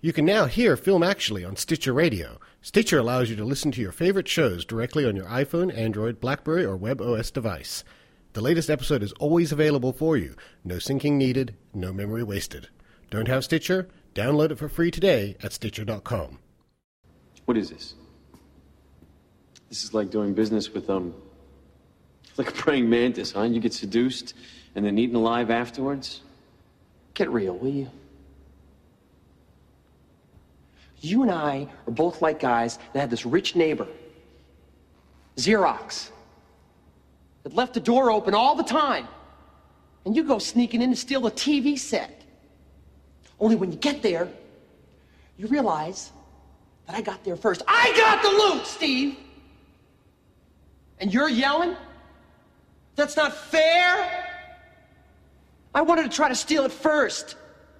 You can now hear Film Actually on Stitcher Radio. Stitcher allows you to listen to your favorite shows directly on your iPhone, Android, BlackBerry, or WebOS device. The latest episode is always available for you. No syncing needed, no memory wasted. Don't have Stitcher? Download it for free today at Stitcher.com. What is this? This is like doing business with, like a praying mantis, huh? You get seduced and then eaten alive afterwards? Get real, will you? You and I are both like guys that had this rich neighbor, Xerox, that left the door open all the time. And you go sneaking in to steal a TV set. Only when you get there, you realize that I got there first. I got the loot, Steve! And you're yelling? That's not fair! I wanted to try to steal it first.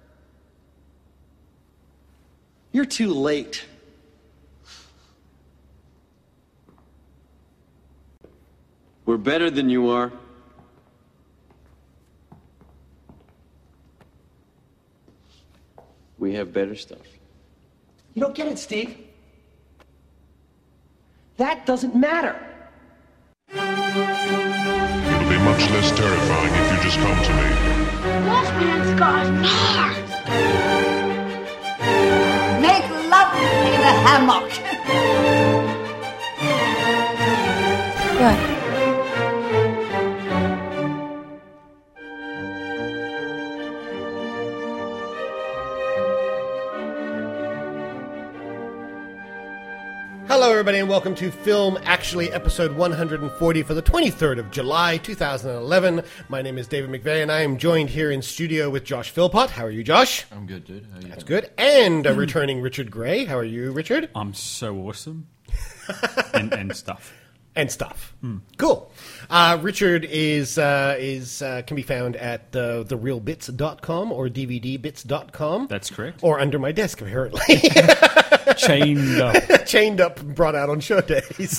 You're too late. We're better than you are. We have better stuff. You don't get it, Steve. That doesn't matter. It'll be much less terrifying if you just come to me. Lost man's got Mars. Make love with me in a hammock. What? Hello, everybody, and welcome to Film Actually, episode 140 for the 23rd of July, 2011. My name is David McVeigh, and I am joined here in studio with Josh Philpott. How are you, Josh? I'm good, dude. How are you? That's good. And returning Richard Gray. How are you, Richard? I'm so awesome. and stuff. And stuff. Cool. Richard can be found at therealbits.com or dvdbits.com. That's correct. Or under my desk, apparently. Chained up. Chained up, brought out on show days.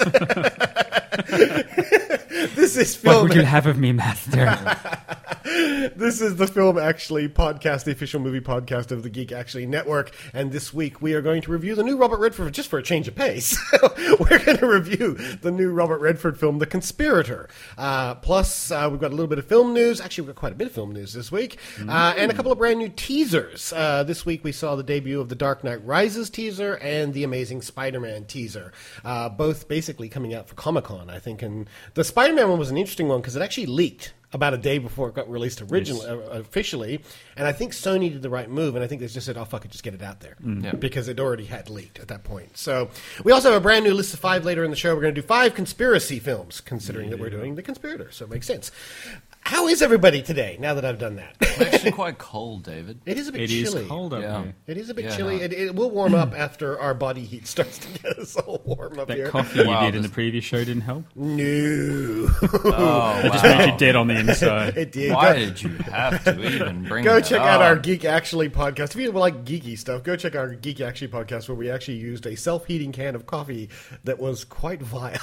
This is Film... What would you have of me, master? This is the Film Actually podcast, the official movie podcast of the Geek Actually Network. And this week we are going to review the new Robert Redford, just for a change of pace. We're going to review the new Robert Redford film, The Conspirator. Plus, we've got a little bit of film news. Actually, we've got quite a bit of film news this week. And a couple of brand new teasers. This week we saw the debut of the Dark Knight Rises teaser and the Amazing Spider-Man teaser. Both basically coming out for Comic-Con, I think. And the Spider-Man one was an interesting one because it actually leaked about a day before it got released officially, and I think Sony did the right move, and I think they just said, oh, fuck it, just get it out there, because it already had leaked at that point. So we also have a brand new list of 5 later in the show. We're going to do 5 conspiracy films, considering that we're doing The Conspirator, so it makes sense. How is everybody today, now that I've done that? It's actually quite cold, David. It is a bit chilly. It is cold up here. It is a bit chilly. It will warm up after our body heat starts to get us all warm up That here. coffee you did in the previous show didn't help? No. It just made you dead on the inside. It did. Why did you have to even bring Go that check up? out our Geek Actually podcast. If you like geeky stuff, go check our Geek Actually podcast where we actually used a self-heating can of coffee that was quite vile.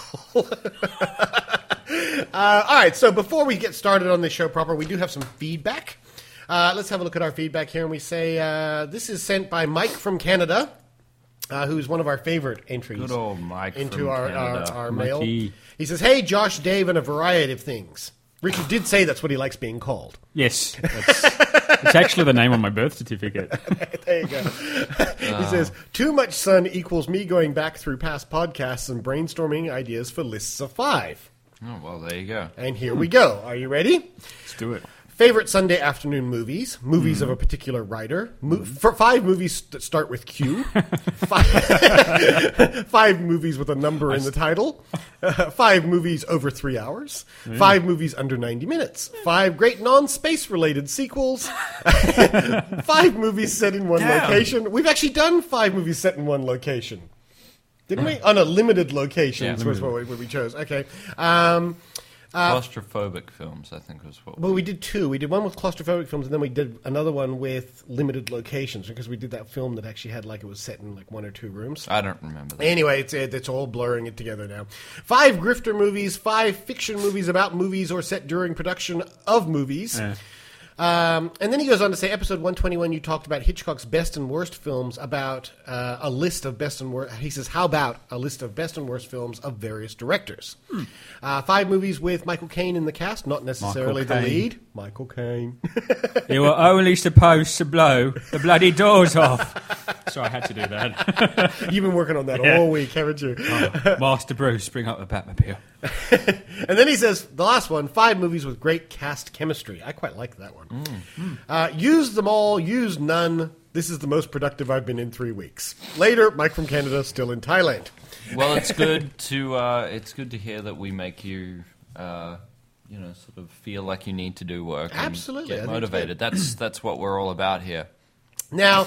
All right, so before we get started on this show proper, we do have some feedback. Let's have a look at our feedback here, and we say this is sent by Mike from Canada, who's one of our favorite entries. Good old Mike into from our Canada. mail. Mikey. He says, "Hey, Josh, Dave, and a variety of things." Richard did say that's what he likes being called. Yes. It's actually the name on my birth certificate. There you go. He says, too much sun equals me going back through past podcasts and brainstorming ideas for lists of 5. Oh, well, there you go. And here we go. Are you ready? Let's do it. Favorite Sunday afternoon movies of a particular writer. For 5 movies that start with Q. 5 movies with a number in the title. 5 movies over 3 hours. 5 movies under 90 minutes. 5 great non-space related sequels. 5 movies set in one location. We've actually done 5 movies set in one location. Didn't we? On a limited location was what we chose. Okay. Claustrophobic films, I think was what. Well, we did 2. We did one with claustrophobic films, and then we did another one with limited locations, because we did that film that actually had, it was set in, 1 or 2 rooms. I don't remember that. Anyway, it's all blurring it together now. 5 grifter movies, 5 fiction movies about movies or set during production of movies. And then he goes on to say, episode 121, you talked about Hitchcock's best and worst films, about a list of best and worst. He says, how about a list of best and worst films of various directors? 5 movies with Michael Caine in the cast, not necessarily the lead. Michael Caine. You were only supposed to blow the bloody doors off. So I had to do that. You've been working on that all week, haven't you? Master Bruce, bring up the Batmobile. And then he says, the last one, 5 movies with great cast chemistry. I quite like that one. Use them all, use none. This is the most productive I've been in 3 weeks. Later, Mike from Canada, still in Thailand. Well, it's good to hear that we make you, sort of feel like you need to do work. Absolutely, and get motivated. That's what we're all about here. Now,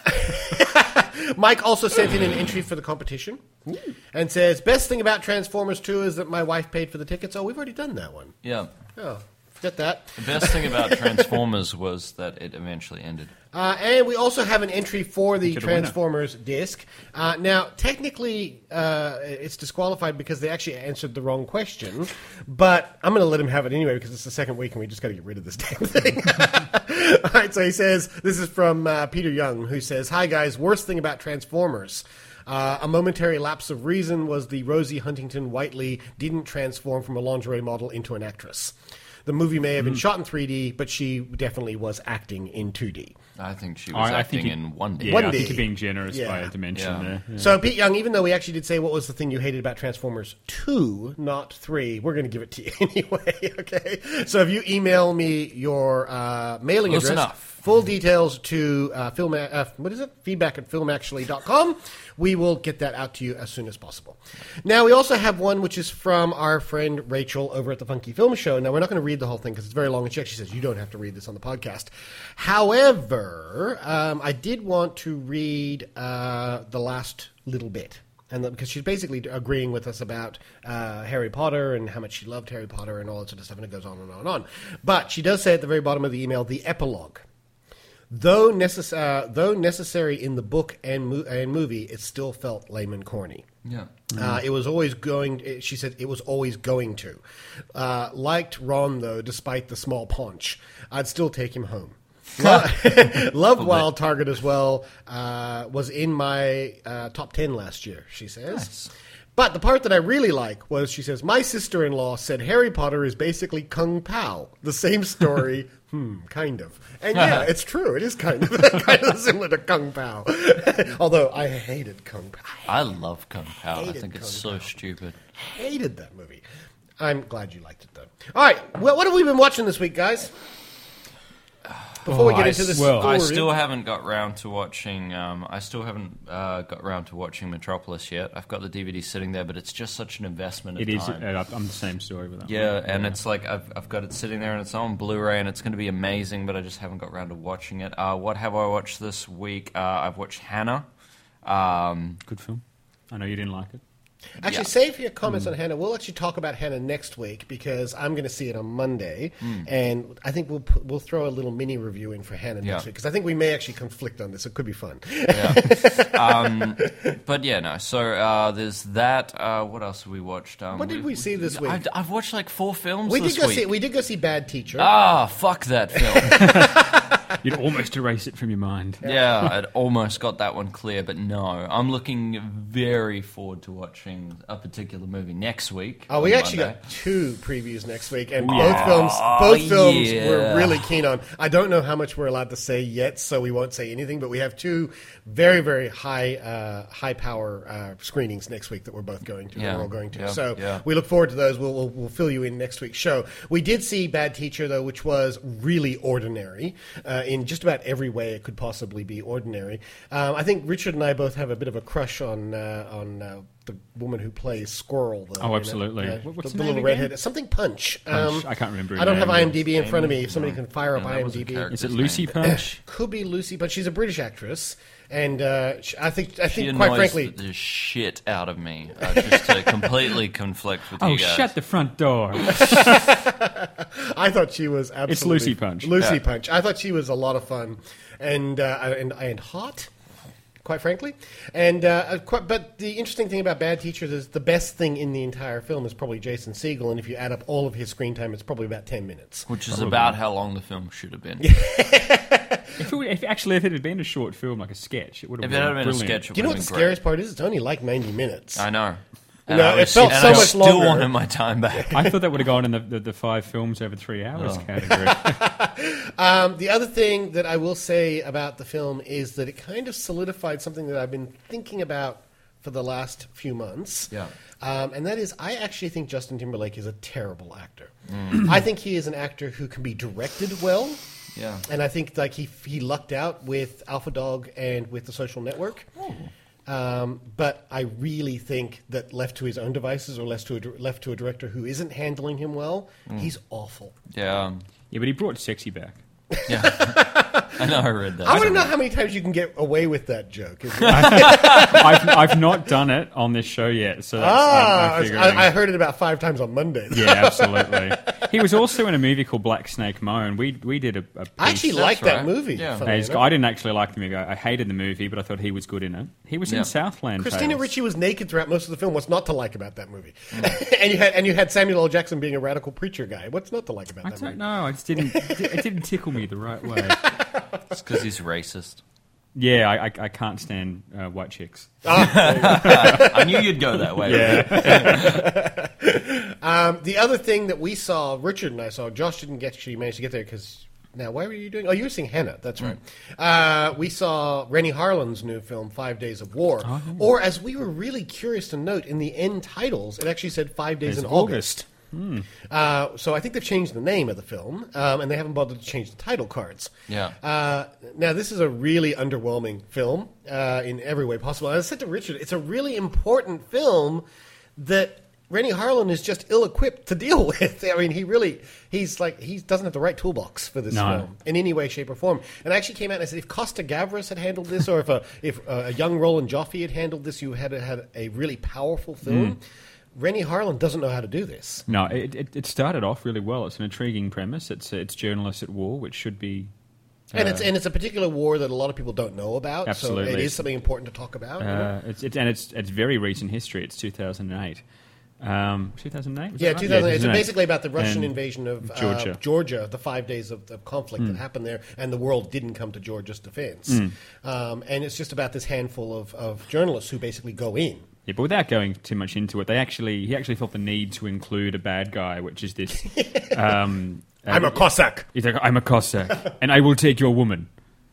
Mike also sent in an entry for the competition and says, best thing about Transformers 2 is that my wife paid for the tickets. Oh, we've already done that one. Yeah. Oh, forget that. The best thing about Transformers was that it eventually ended. And we also have an entry for the Get a winner. Transformers disc. Now, technically, it's disqualified because they actually answered the wrong question. But I'm going to let him have it anyway because it's the second week and we just got to get rid of this damn thing. All right, so he says, this is from Peter Young, who says, hi guys, worst thing about Transformers. A momentary lapse of reason was the Rosie Huntington Whiteley didn't transform from a lingerie model into an actress. The movie may have been shot in 3D, but she definitely was acting in 2D. I think she was acting in 1D. Yeah, 1D. I think you're being generous Yeah. by a dimension Yeah. there. Yeah. So, Pete Young, even though we actually did say what was the thing you hated about Transformers 2, not 3, we're going to give it to you anyway, okay? So if you email me your mailing Close address, enough. full details to feedback at filmactually.com, we will get that out to you as soon as possible. Now, we also have one which is from our friend Rachel over at the Funky Film Show. Now, we're not going to read the whole thing because it's very long, and she actually says you don't have to read this on the podcast. However, I did want to read the last little bit. And because she's basically agreeing with us about Harry Potter and how much she loved Harry Potter and all that sort of stuff, and it goes on and on and on. But she does say at the very bottom of the email, the epilogue. Though necessary in the book and movie, it still felt lame and corny. Yeah. It was always going. She said it was always going to. Liked Ron though, despite the small paunch. I'd still take him home. Loved Wild Target as well. Was in my top 10 last year. She says. Nice. But the part that I really like was, she says, my sister-in-law said Harry Potter is basically Kung Pao. The same story, kind of. And yeah, it's true. It is kind of similar to Kung Pao. Although I hated Kung Pao. I love Kung Pao. I Hated think it's Kung so Pao. stupid. Hated that movie. I'm glad you liked it, though. All right, well, what have we been watching this week, guys? Before we get into this well, full I review. still haven't got round to watching. Got round to watching Metropolis yet. I've got the DVD sitting there, but it's just such an investment. It of is. time. I'm the same story with that. Yeah, one. and it's like I've got it sitting there and it's on Blu-ray and it's going to be amazing, but I just haven't got around to watching it. What have I watched this week? I've watched Hannah. Good film. I know you didn't like it. Actually, save your comments on Hannah. We'll actually talk about Hannah next week because I'm going to see it on Monday, and I think we'll throw a little mini review in for Hannah next week because I think we may actually conflict on this. It could be fun. Yeah. But yeah, no. So there's that. What else have we watched? What did we see this week? I've watched like 4 films We this did go week. see. We did go see Bad Teacher. Fuck that film. You'd almost erase it from your mind. Yeah, I'd almost got that one clear, but no. I'm looking very forward to watching a particular movie next week. Oh, we on actually Monday. got 2 previews next week, and both films we're really keen on. I don't know how much we're allowed to say yet, so we won't say anything. But we have 2 very, very high power screenings next week that we're both going to. Yeah, We're all going to. yeah, So yeah. we look forward to those. We'll fill you in next week's show. We did see Bad Teacher though, which was really ordinary in just about every way it could possibly be ordinary. I think Richard and I both have a bit of a crush on the woman who plays Squirrel. Though, Oh, absolutely. What's the the name little again? redhead? Something Punch. Punch. I can't remember her I don't have name. IMDb in front of me. If somebody can fire up that was a IMDb. character. Is it Lucy Punch? Could be Lucy, but she's a British actress, and I think She quite annoys frankly, the shit out of me, just to completely conflict with Oh, you guys. shut the front door. I thought she was absolutely It's Lucy Punch. Lucy Yeah. Punch. I thought she was a lot of fun and hot. quite frankly. And but the interesting thing about Bad Teachers is the best thing in the entire film is probably Jason Segel, and if you add up all of his screen time, it's probably about 10 minutes. Which is about how long the film should have been. If it had been a short film, like a sketch, it would have If it had been a brilliant. sketch, it Do you know would what have the been scariest part is? It's only like 90 minutes. I know. No, it felt so I much still longer. wanted my time back. I thought that would have gone in the 5 films over 3 hours category. The other thing that I will say about the film is that it kind of solidified something that I've been thinking about for the last few months. Yeah. And that is, I actually think Justin Timberlake is a terrible actor. I think he is an actor who can be directed well. Yeah. And I think like he lucked out with Alpha Dog and with The Social Network. But I really think that left to his own devices or left to a director who isn't handling him well, he's awful. Yeah. Yeah, but he brought sexy back. Yeah. I know, I read that. I want to know how many times you can get away with that joke. I've not done it on this show yet, so that's, I heard it about 5 times on Monday. Yeah, absolutely. He was also in a movie called Black Snake Moan. We did a piece. I actually liked that movie. Yeah. funnily enough. I didn't actually like the movie. I hated the movie, but I thought he was good in it. He was in Southland Christina Tales. Ricci was naked throughout most of the film. What's not to like about that movie? and you had Samuel L. Jackson being a radical preacher guy. What's not to like about I that movie? don't know. I just didn't. It didn't tickle me the right way. It's because he's racist. Yeah, I can't stand white chicks. I knew you'd go that way. The other thing that we saw, Richard and I saw, Josh didn't actually manage to get there because. Now, why were you doing? Oh, you were seeing Hannah. That's right. We saw Rennie Harlin's new film, 5 Days of War. Oh, yeah. Or, as we were really curious to note, in the end titles, it actually said 5 Days in August. So I think they've changed the name of the film, and they haven't bothered to change the title cards. Yeah. Now, this is a really underwhelming film in every way possible. As I said to Richard, it's a really important film that Rennie Harlin is just ill-equipped to deal with. I mean, he doesn't have the right toolbox for this film in any way, shape, or form. And I actually came out and I said, if Costa Gavras had handled this, or if a young Roland Joffe had handled this, you had a really powerful film. Rennie Harlin doesn't know how to do this. No, it started off really well. It's an intriguing premise. It's journalists at war, which should be. And it's a particular war that a lot of people don't know about. Absolutely. So it is something important to talk about. It's very recent history. It's 2008. 2008? Yeah, 2008. It's basically about the Russian And invasion of Georgia. the 5 days of conflict that happened there, and the world didn't come to Georgia's defense. And it's just about this handful of journalists who basically go in. Yeah, but without going too much into it, he actually felt the need to include a bad guy, which is this. I'm a Cossack. He's like, I'm a Cossack, and I will take your woman.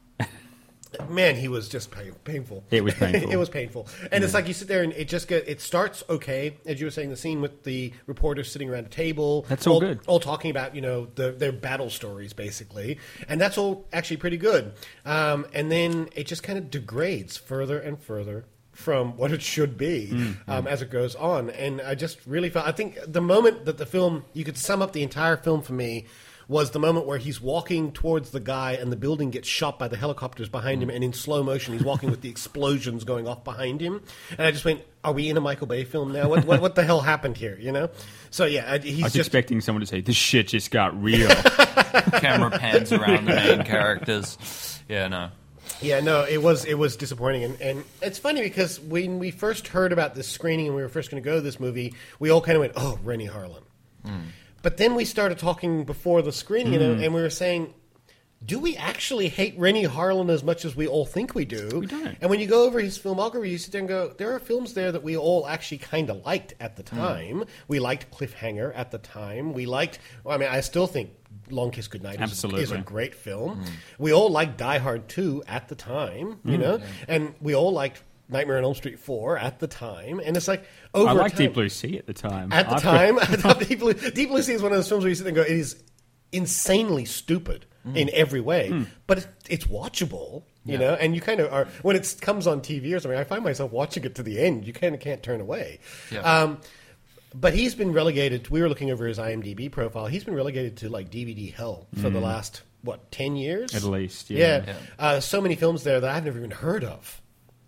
Man, he was just painful. It was painful. It was painful. And it's like you sit there and it starts okay, as you were saying, the scene with the reporters sitting around a table. That's all good. All talking about, their battle stories, basically. And that's all actually pretty good. And then it just kind of degrades further and further from what it should be as it goes on. And I just really felt, I think the moment that the film, you could sum up the entire film for me, was the moment where he's walking towards the guy and the building gets shot by the helicopters behind him, and in slow motion he's walking with the explosions going off behind him. And I just went, are we in a Michael Bay film now? What the hell happened here, So yeah, I was expecting someone to say, this shit just got real. Camera pans around the main characters. Yeah, no. Yeah, no, it was disappointing. And it's funny because when we first heard about this screening and we were first going to go to this movie, we all kind of went, oh, Rennie Harlin. But then we started talking before the screening, and we were saying, do we actually hate Rennie Harlin as much as we all think we do? We don't. And when you go over his filmography, you sit there and go, there are films there that we all actually kind of liked at the time. We liked Cliffhanger at the time. I still think Long Kiss Goodnight is a great film. We all liked Die Hard 2 at the time, and we all liked Nightmare on Elm Street 4 at the time, and it's like over I liked time, Deep Blue Sea at the time. At the time, I thought Deep Blue Sea is one of those films where you sit there and go, it is insanely stupid in every way, but it's watchable, you know, and you kind of are, when it comes on TV or something, I find myself watching it to the end. You kind of can't turn away. Yeah. But he's been relegated, we were looking over his IMDb profile, he's been relegated to like DVD hell for the last, 10 years? At least, yeah. So many films there that I've never even heard of.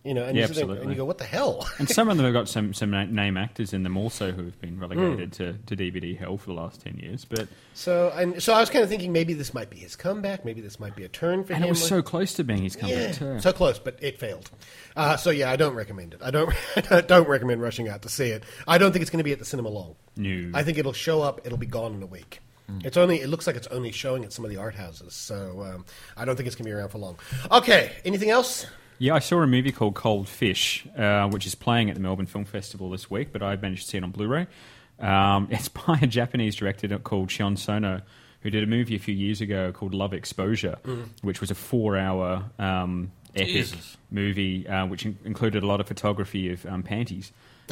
You know, and, Yeah, you sit there absolutely. and you go, what the hell? And some of them have got some name actors in them also who have been relegated to DVD hell for the last 10 years. But So I was kind of thinking maybe this might be his comeback, maybe this might be a turn for him. and it was so close to being his comeback too. so close, but it failed. So yeah, I don't recommend it. I don't recommend rushing out to see it. I don't think it's going to be at the cinema long. No. I think it'll show up. It'll be gone in a week. It looks like it's only showing at some of the art houses, so I don't think it's going to be around for long. Okay, anything else? Yeah, I saw a movie called Cold Fish, which is playing at the Melbourne Film Festival this week, but I managed to see it on Blu-ray. It's by a Japanese director called Shion Sono, who did a movie a few years ago called Love Exposure, which was a 4-hour epic Jesus. movie, which included a lot of photography of panties.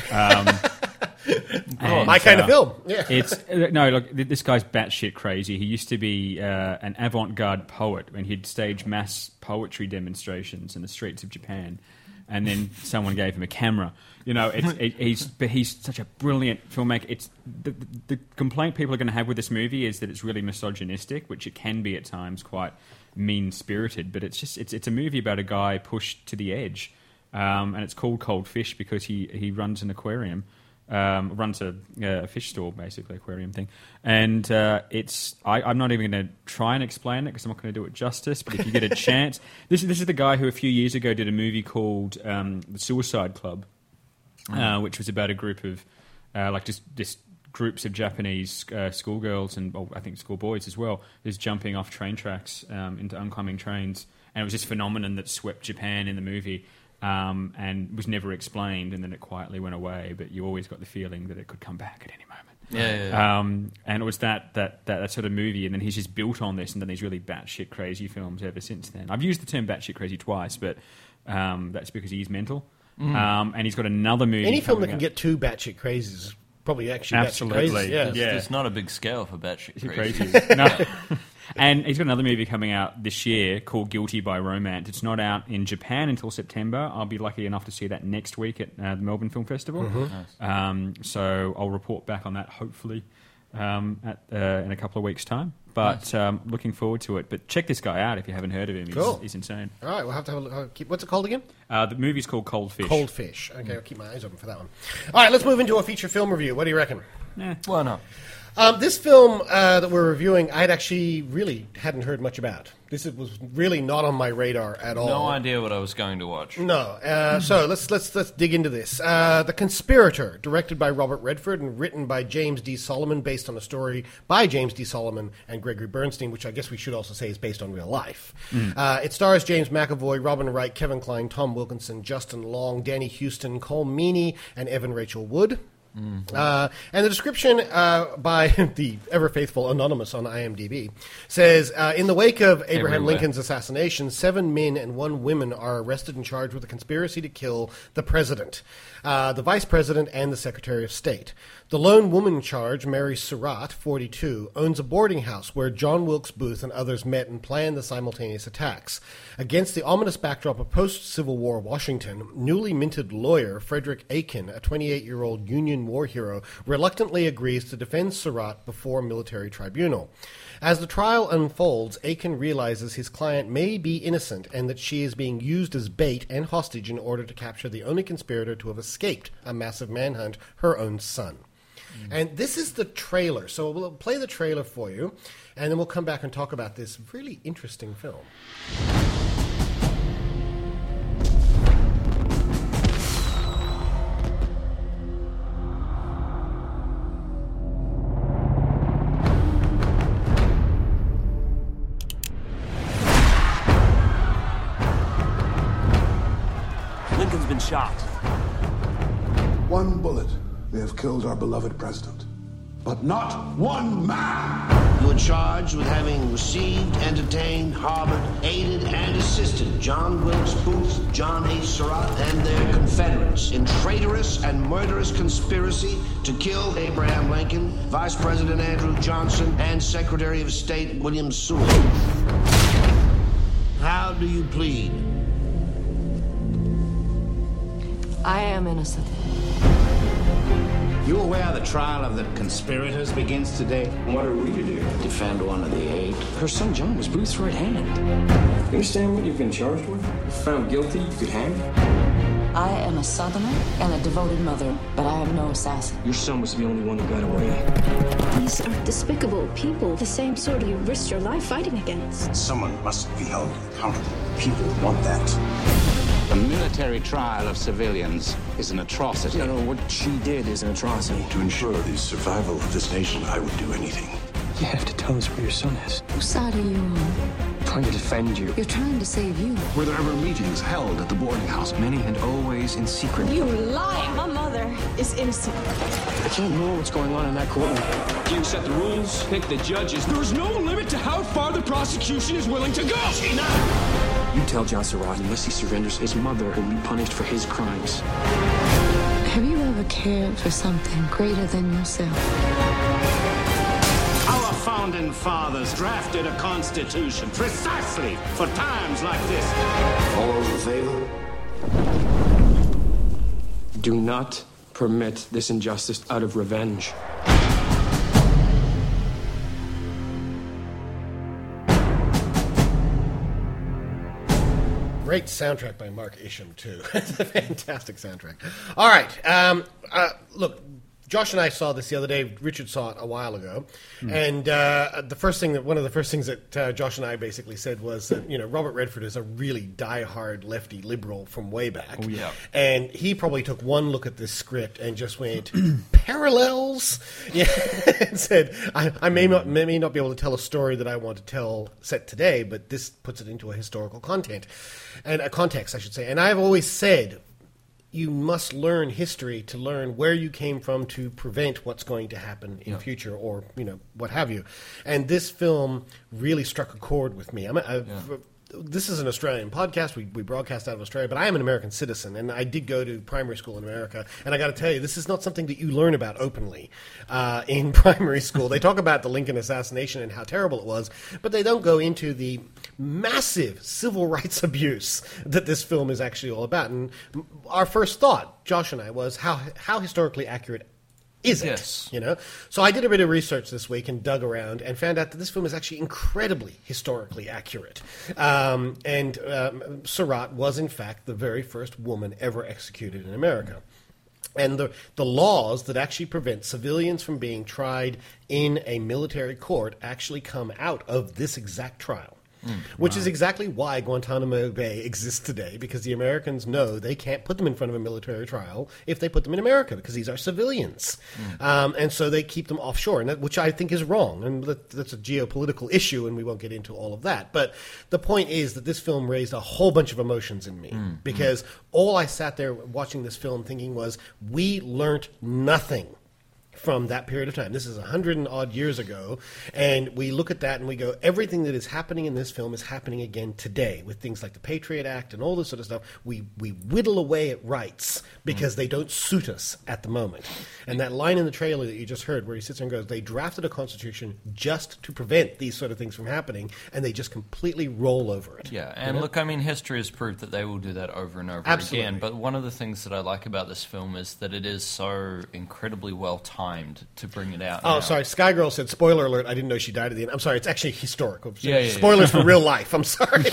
My kind of film. Yeah. It's no, look, this guy's batshit crazy. He used to be an avant-garde poet, and he'd stage mass poetry demonstrations in the streets of Japan. And then someone gave him a camera. You know, he's such a brilliant filmmaker. It's the complaint people are going to have with this movie is that it's really misogynistic, which it can be at times, quite mean-spirited. But it's a movie about a guy pushed to the edge, and it's called Cold Fish because he runs an aquarium. Runs a fish store, basically, aquarium thing. And I'm not even going to try and explain it because I'm not going to do it justice, but if you get a chance... This is the guy who a few years ago did a movie called The Suicide Club, which was about a group of, just groups of Japanese schoolgirls and, I think, schoolboys as well, just jumping off train tracks into oncoming trains. And it was this phenomenon that swept Japan in the movie. And was never explained, and then it quietly went away. But you always got the feeling that it could come back at any moment. Yeah. And it was that sort of movie, and then he's just built on this, and done these really batshit crazy films ever since then. I've used the term batshit crazy twice, but that's because he's mental. And he's got another movie. Any film that coming can out. get two batshit crazies is probably actually Absolutely. batshit crazy. Yeah. There's not a big scale for batshit Crazy. crazy. No. And he's got another movie coming out this year called Guilty by Romance. It's not out in Japan until September. I'll be lucky enough to see that next week at the Melbourne Film Festival. So I'll report back on that hopefully in a couple of weeks' time. But looking forward to it. But check this guy out if you haven't heard of him. Cool. He's insane. All right, we'll have to have a look. What's it called again? The movie's called Cold Fish. Cold Fish. Okay, I'll keep my eyes open for that one. All right, let's move into a feature film review. What do you reckon? Why not? This film that we're reviewing, I'd actually really hadn't heard much about. This was really not on my radar at all. No idea what I was going to watch. No. So let's dig into this. The Conspirator, directed by Robert Redford and written by James D. Solomon, based on a story by James D. Solomon and Gregory Bernstein, which I guess we should also say is based on real life. It stars James McAvoy, Robin Wright, Kevin Kline, Tom Wilkinson, Justin Long, Danny Houston, Cole Meany, and Evan Rachel Wood. And the description by the ever-faithful Anonymous on IMDb says, in the wake of Abraham Everywhere. Lincoln's assassination, 7 men and 1 woman are arrested and charged with a conspiracy to kill the president, the vice president, and the secretary of state. The lone woman charged, Mary Surratt, 42, owns a boarding house where John Wilkes Booth and others met and planned the simultaneous attacks. Against the ominous backdrop of post-Civil War Washington, newly minted lawyer Frederick Aiken, a 28-year-old Union war hero, reluctantly agrees to defend Surratt before a military tribunal. As the trial unfolds, Aiken realizes his client may be innocent and that she is being used as bait and hostage in order to capture the only conspirator to have escaped a massive manhunt, her own son. And this is the trailer, so we'll play the trailer for you, and then we'll come back and talk about this really interesting film. Lincoln's been shot. One bullet, they have killed our beloved president. But not one man! You are charged with having received, entertained, harbored, aided, and assisted John Wilkes Booth, John H. Surratt, and their Confederates in traitorous and murderous conspiracy to kill Abraham Lincoln, Vice President Andrew Johnson, and Secretary of State William Seward. How do you plead? I am innocent. You aware the trial of the conspirators begins today? What are we to do? Defend one of the 8. Her son John was Booth's right hand. You understand what you've been charged with? If found guilty, you could hang. I am a Southerner and a devoted mother, but I am no assassin. Your son was the only one who got away. These are despicable people, the same sort you risked your life fighting against. Someone must be held accountable. People want that. A military trial of civilians is an atrocity. No, what she did is an atrocity. To ensure the survival of this nation, I would do anything. You have to tell us where your son is. Whose side are you on? I'm trying to defend you. You're trying to save you. Were there ever meetings held at the boarding house? Many and always in secret. You lie! My mother is innocent. I can't know what's going on in that courtroom. You set the rules, pick the judges. There's no limit to how far the prosecution is willing to go. You tell John Surratt, unless he surrenders, his mother will be punished for his crimes. Have you ever cared for something greater than yourself? Our founding fathers drafted a constitution precisely for times like this. All those in favor? Do not permit this injustice out of revenge. Great soundtrack by Mark Isham, too. It's a fantastic soundtrack. All right. Look, Josh and I saw this the other day. Richard saw it a while ago. And one of the first things that Josh and I basically said was that, Robert Redford is a really diehard lefty liberal from way back. Oh, yeah. And he probably took one look at this script and just went, parallels? Yeah. And said, I may not be able to tell a story that I want to tell set today, but this puts it into a historical context, I should say. And I've always said, you must learn history to learn where you came from to prevent what's going to happen in future, or what have you. And this film really struck a chord with me. This is an Australian podcast. We broadcast out of Australia, but I am an American citizen, and I did go to primary school in America. And I got to tell you, this is not something that you learn about openly in primary school. They talk about the Lincoln assassination and how terrible it was, but they don't go into the massive civil rights abuse that this film is actually all about. And our first thought, Josh and I, was how historically accurate is it? Yes. So I did a bit of research this week and dug around and found out that this film is actually incredibly historically accurate. And Surratt was, in fact, the very first woman ever executed in America. And the laws that actually prevent civilians from being tried in a military court actually come out of this exact trial. Which is exactly why Guantanamo Bay exists today, because the Americans know they can't put them in front of a military trial if they put them in America, because these are civilians. And so they keep them offshore, which I think is wrong. And that's a geopolitical issue, and we won't get into all of that. But the point is that this film raised a whole bunch of emotions in me, because all I sat there watching this film thinking was, we learnt nothing from that period of time. This is 100 and odd years ago, and we look at that and we go, everything that is happening in this film is happening again today with things like the Patriot Act and all this sort of stuff. We whittle away at rights because they don't suit us at the moment. And that line in the trailer that you just heard where he sits there and goes, they drafted a constitution just to prevent these sort of things from happening, and they just completely roll over it. Yeah, and look, history has proved that they will do that over and over again. But one of the things that I like about this film is that it is so incredibly well timed to bring it out. Oh, sorry. Skygirl said, spoiler alert, I didn't know she died at the end. I'm sorry, it's actually historical. Yeah, Spoilers for real life. I'm sorry.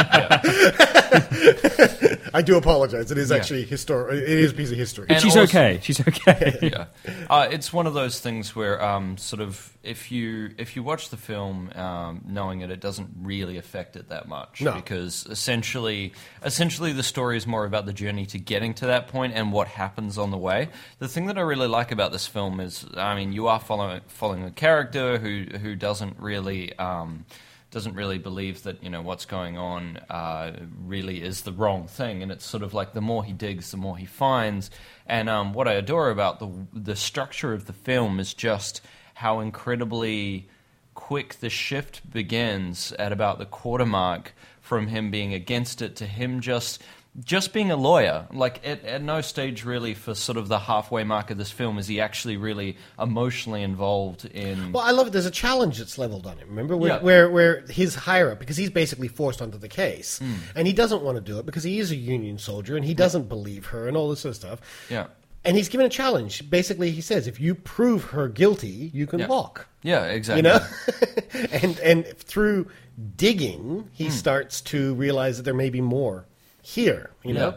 I do apologize. It is actually historical. It is a piece of history. And she's okay. She's okay. Yeah. It's one of those things where sort of if you watch the film knowing it doesn't really affect it that much. No. Because essentially the story is more about the journey to getting to that point and what happens on the way. The thing that I really like about this film is, you are following a character who doesn't really believe that what's going on really is the wrong thing, and it's sort of like the more he digs, the more he finds. And what I adore about the structure of the film is just how incredibly quick the shift begins at about the quarter mark from him being against it to him just being a lawyer. Like, at no stage really for sort of the halfway mark of this film is he actually really emotionally involved in... Well, I love it. There's a challenge that's leveled on him, remember? Where his higher-up, because he's basically forced onto the case, and he doesn't want to do it because he is a Union soldier, and he doesn't believe her, and all this sort of stuff. Yeah. And he's given a challenge. Basically, he says, if you prove her guilty, you can walk. Yeah, exactly. And through digging, he starts to realize that there may be more here, you know?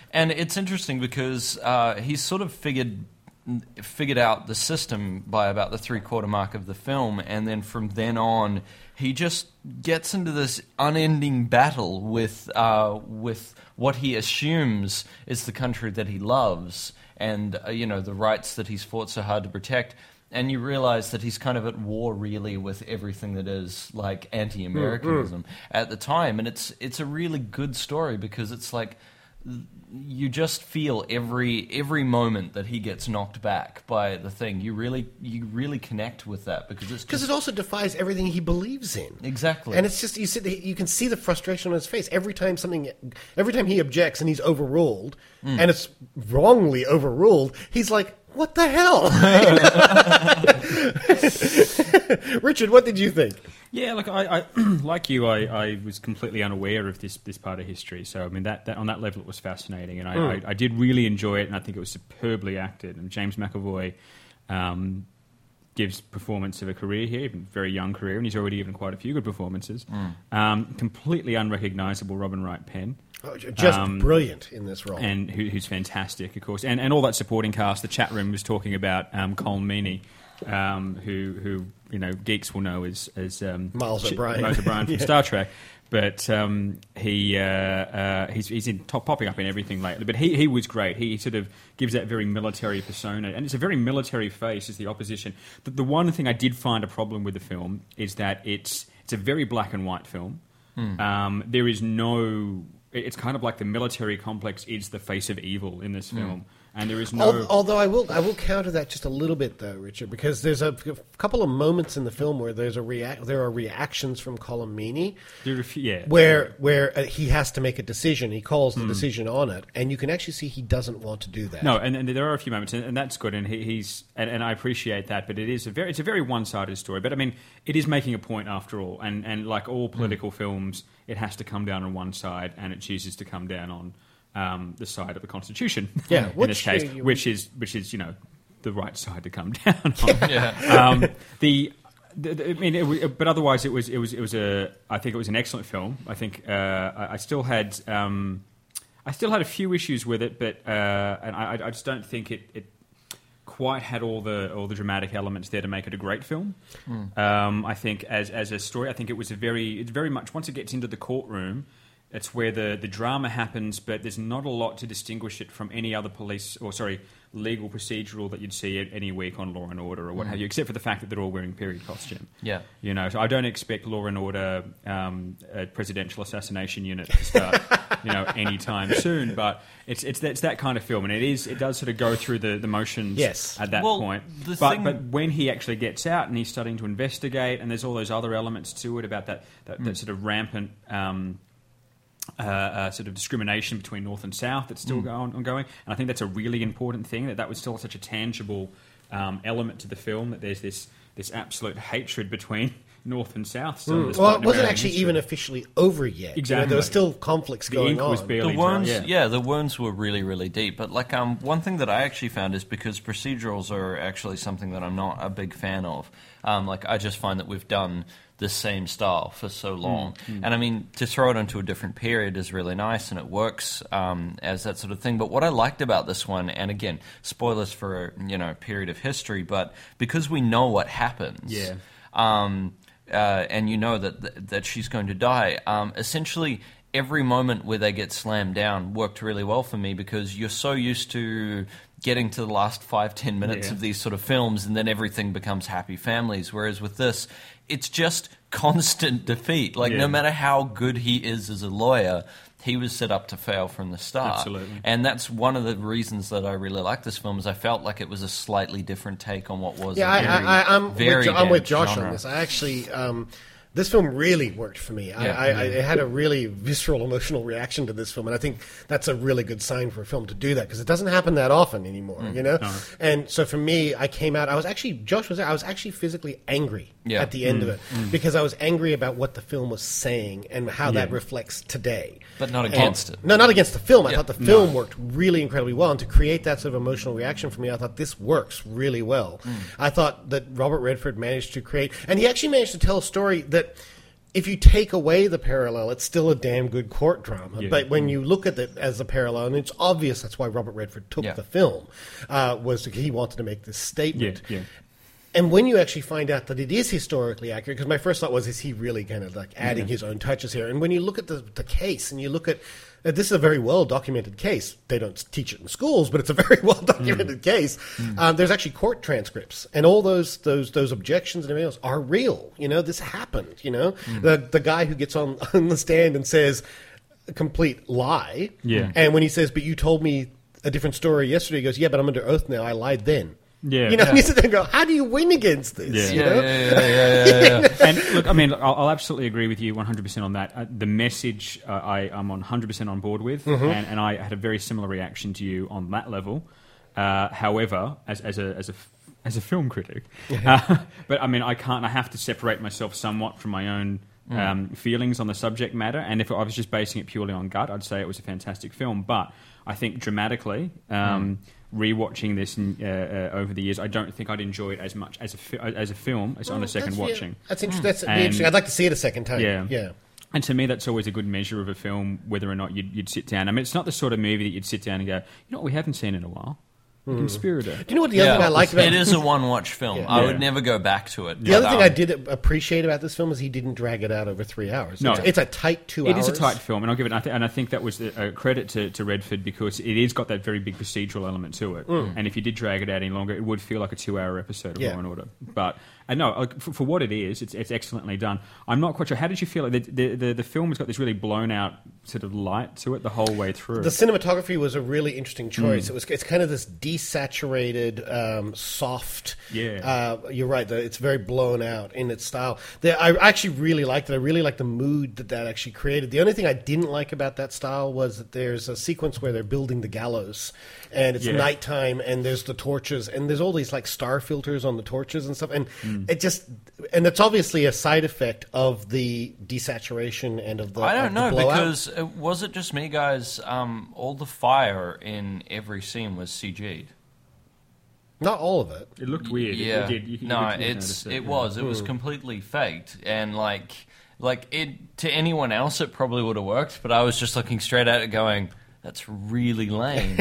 And it's interesting because he's sort of figured out the system by about the 3/4 mark of the film, and then from then on he just gets into this unending battle with what he assumes is the country that he loves, and the rights that he's fought so hard to protect. And you realize that he's kind of at war, really, with everything that is like anti-Americanism at the time, and it's a really good story because it's like you just feel every moment that he gets knocked back by the thing. You really connect with that because it also defies everything he believes in. Exactly, and it's just you can see the frustration on his face every time he objects and he's overruled, and it's wrongly overruled. He's like, what the hell? Richard, what did you think? Yeah, look, I like you, I was completely unaware of this part of history. So, I mean, that on that level it was fascinating. And I did really enjoy it, and I think it was superbly acted. And James McAvoy gives performance of a career here, even a very young career, and he's already given quite a few good performances. Completely unrecognisable Robin Wright Penn. Oh, just brilliant in this role. And who's fantastic, of course. And all that supporting cast. The chat room was talking about Colm Meaney, who geeks will know as Miles O'Brien from Star Trek. But he's popping up in everything lately. But he was great. He sort of gives that very military persona, and it's a very military face as the opposition. The one thing I did find a problem with the film is that it's a very black and white film. There is no. It's kind of like the military complex is the face of evil in this film. And there is no... Although I will counter that just a little bit, though, Richard, because there's a couple of moments in the film where there are reactions from Colm Meaney, where he has to make a decision. He calls the decision on it, and you can actually see he doesn't want to do that. No, and there are a few moments, and that's good, and he's I appreciate that, but it's a very one-sided story. But I mean, it is making a point after all, and like all political films, it has to come down on one side, and it chooses to come down on the side of the Constitution, in this case, which is the right side to come down on. But otherwise, it was I think it was an excellent film. I think I still had a few issues with it, but and I just don't think it quite had all the dramatic elements there to make it a great film. I think as a story, I think it's very much once it gets into the courtroom. It's where the drama happens, but there's not a lot to distinguish it from any other legal procedural that you'd see any week on Law and Order or what have you, except for the fact that they're all wearing period costume. Yeah, so I don't expect Law and Order, a presidential assassination unit to start, anytime soon. But it's that kind of film, and it does sort of go through the motions at that point. But when he actually gets out and he's starting to investigate, and there's all those other elements to it about that sort of rampant. Sort of discrimination between North and South that's still ongoing, and I think that's a really important thing. That was still such a tangible element to the film. That there's this absolute hatred between North and South. Still well, it wasn't actually even officially over yet. Exactly, there were still conflicts going on. Was barely the wounds, the wounds were really, really deep. But one thing that I actually found is because procedurals are actually something that I'm not a big fan of. I just find that we've done the same style for so long. And I mean, to throw it into a different period is really nice, and it works as that sort of thing. But what I liked about this one, and again, spoilers for a period of history, but because we know what happens, and that she's going to die, essentially every moment where they get slammed down worked really well for me, because you're so used to getting to the last 5-10 minutes of these sort of films, and then everything becomes happy families. Whereas with this, it's just constant defeat. No matter how good he is as a lawyer, he was set up to fail from the start. Absolutely. And that's one of the reasons that I really like this film, is I felt like it was a slightly different take on what was I'm with Josh on this. I actually... this film really worked for me. I had a really visceral, emotional reaction to this film, and I think that's a really good sign for a film to do that, because it doesn't happen that often anymore, And so for me, I came out, Josh was there, I was actually physically angry at the end of it, because I was angry about what the film was saying and how that reflects today. But not against it. No, not against the film. I thought the film worked really incredibly well, and to create that sort of emotional reaction for me, I thought this works really well. I thought that Robert Redford managed to create, and he actually managed to tell a story that if you take away the parallel, it's still a damn good court drama. Yeah. But when you look at it as a parallel, and it's obvious that's why Robert Redford took the film, was he wanted to make this statement. Yeah. And when you actually find out that it is historically accurate, because my first thought was, is he really kind of like adding his own touches here? And when you look at the case, and you look at this is a very well-documented case. They don't teach it in schools, but it's a very well-documented case. There's actually court transcripts, and all those objections and everything else are real. You know, this happened. You know, the guy who gets on the stand and says a complete lie. Yeah. And when he says, "But you told me a different story yesterday," he goes, "Yeah, but I'm under oath now. I lied then." Yeah. You know, and you sit there and go, "How do you win against this?" You know? Yeah. And look, I mean, I'll absolutely agree with you 100% on that. The message I'm on 100% on board with, and I had a very similar reaction to you on that level. However, as a film critic, but I mean, I have to separate myself somewhat from my own feelings on the subject matter. And if I was just basing it purely on gut, I'd say it was a fantastic film. But I think dramatically, rewatching this over the years, I don't think I'd enjoy it as much as a film as on a second watching. That's interesting. That's interesting. I'd like to see it a second time. Yeah. And to me, that's always a good measure of a film, whether or not you'd sit down. I mean, it's not the sort of movie that you'd sit down and go, you know what, we haven't seen in a while. The Conspirator. Do you know what the other thing I liked about it? It is a one-watch film. I would never go back to it. The other thing I did appreciate about this film is he didn't drag it out over 3 hours. No. It's a tight 2 hours. It is a tight film, and I'll give it. And I think that was a credit to Redford, because it is got that very big procedural element to it. And if you did drag it out any longer, it would feel like a 2-hour episode of Law and Order. But no, for what it is, it's excellently done. I'm not quite sure. How did you feel? The film has got this really blown out sort of light to it the whole way through. The cinematography was a really interesting choice. It's kind of this desaturated, soft. Yeah, you're right. It's very blown out in its style. I actually really liked it. I really liked the mood that actually created. The only thing I didn't like about that style was that there's a sequence where they're building the gallows, and it's nighttime, and there's the torches, and there's all these like star filters on the torches and stuff, and it's obviously a side effect of the desaturation and of the. I don't know, blowout. because was it just me, guys? All the fire in every scene was CG'd. Not all of it. It looked weird. Yeah. It was completely faked, and like it to anyone else it probably would have worked, but I was just looking straight at it going, that's really lame.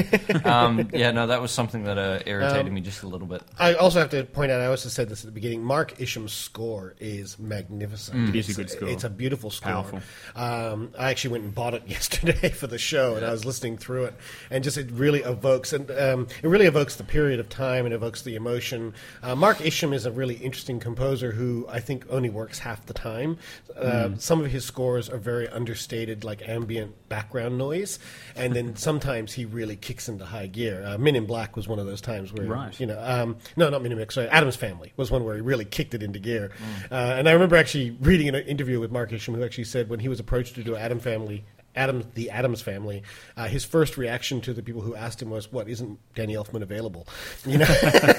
That was something that irritated me just a little bit. I also have to point out, I also said this at the beginning, Mark Isham's score is magnificent. It is a good score. It's a beautiful score. Powerful. I actually went and bought it yesterday for the show, and I was listening through it, and just it really evokes the period of time and evokes the emotion. Mark Isham is a really interesting composer who I think only works half the time. Some of his scores are very understated, like ambient background noise, and then sometimes he really kicks into high gear. Men in Black was one of those times where, no, not Men in Black, sorry, Addams Family was one where he really kicked it into gear. And I remember actually reading an interview with Mark Isham, who actually said when he was approached to do the Addams Family, his first reaction to the people who asked him was, "What, isn't Danny Elfman available?" You know.